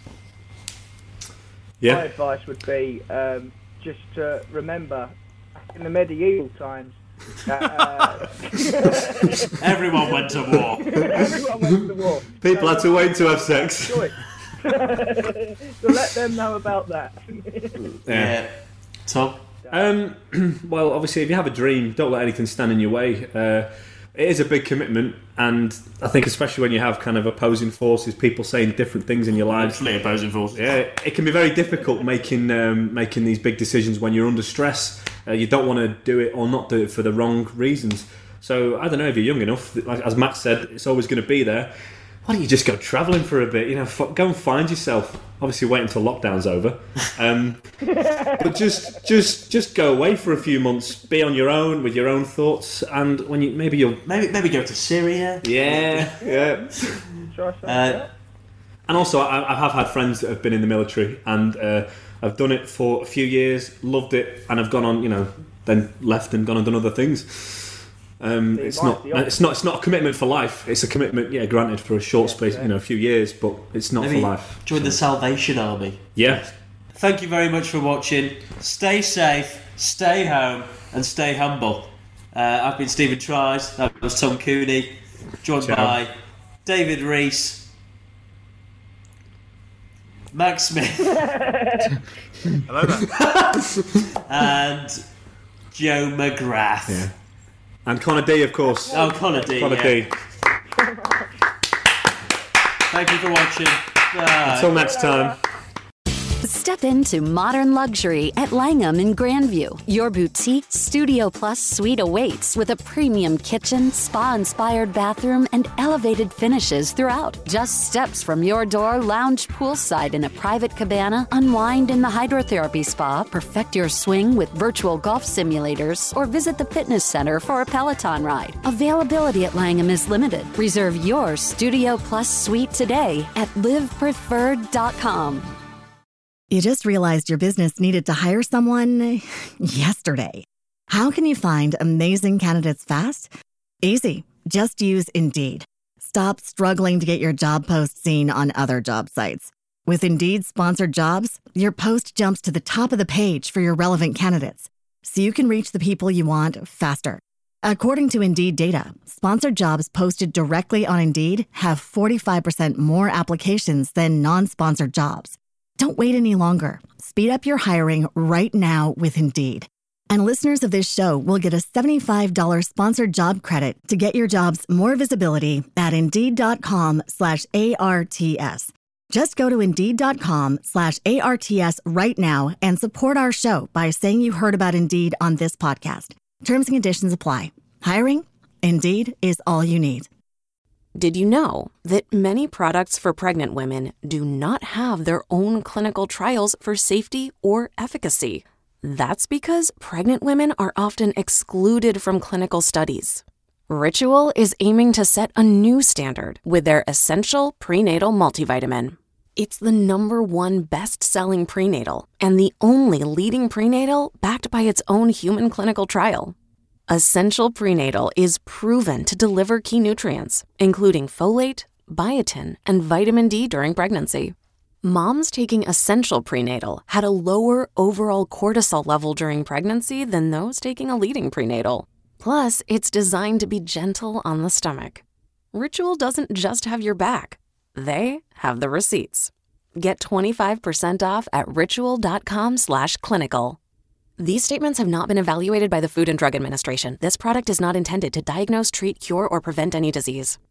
Yeah. My advice would be just to remember in the medieval times that everyone went to war. Everyone went to war. People had to wait to have sex. So let them know about that. Yeah. Tom? Well, obviously, if you have a dream, don't let anything stand in your way. It is a big commitment, and I think especially when you have kind of opposing forces, people saying different things in your lives. Absolutely opposing forces. Yeah, it can be very difficult making these big decisions when you're under stress. You don't want to do it or not do it for the wrong reasons. So I don't know if you're young enough. Like, as Matt said, it's always going to be there. Why don't you just go travelling for a bit? You know, go and find yourself. Obviously, wait until lockdown's over. But just go away for a few months. Be on your own with your own thoughts, and when you maybe go to Syria. Yeah. Try something. And also, I have had friends that have been in the military, and I've done it for a few years, loved it, and I've gone on, you know, then left and gone and done other things. It's not a commitment for life. It's a commitment, granted for a short space, you know, a few years, but it's not for life. Join the Salvation Army. Yeah. Thank you very much for watching. Stay safe, stay home, and stay humble. I've been Stephen Tries. That was Tom Cooney, joined by David Rees, Max Smith, Hello there. and Joe McGrath. Yeah. And Connor D, of course. Oh, Connor D. D. Thank you for watching. Bye. Until next time. Step into modern luxury at Langham in Grandview. Your boutique Studio Plus suite awaits with a premium kitchen, spa-inspired bathroom, and elevated finishes throughout. Just steps from your door, lounge poolside in a private cabana, unwind in the hydrotherapy spa, perfect your swing with virtual golf simulators, or visit the fitness center for a Peloton ride. Availability at Langham is limited. Reserve your Studio Plus suite today at livepreferred.com. You just realized your business needed to hire someone yesterday. How can you find amazing candidates fast? Easy. Just use Indeed. Stop struggling to get your job post seen on other job sites. With Indeed sponsored jobs, your post jumps to the top of the page for your relevant candidates, so you can reach the people you want faster. According to Indeed data, sponsored jobs posted directly on Indeed have 45% more applications than non-sponsored jobs. Don't wait any longer. Speed up your hiring right now with Indeed. And listeners of this show will get a $75 sponsored job credit to get your jobs more visibility at Indeed.com/ARTS. Just go to Indeed.com/ARTS right now and support our show by saying you heard about Indeed on this podcast. Terms and conditions apply. Hiring? Indeed is all you need. Did you know that many products for pregnant women do not have their own clinical trials for safety or efficacy? That's because pregnant women are often excluded from clinical studies. Ritual is aiming to set a new standard with their Essential Prenatal Multivitamin. It's the #1 best-selling prenatal and the only leading prenatal backed by its own human clinical trial. Essential Prenatal is proven to deliver key nutrients, including folate, biotin, and vitamin D during pregnancy. Moms taking Essential Prenatal had a lower overall cortisol level during pregnancy than those taking a leading prenatal. Plus, it's designed to be gentle on the stomach. Ritual doesn't just have your back. They have the receipts. Get 25% off at ritual.com/clinical. These statements have not been evaluated by the Food and Drug Administration. This product is not intended to diagnose, treat, cure, or prevent any disease.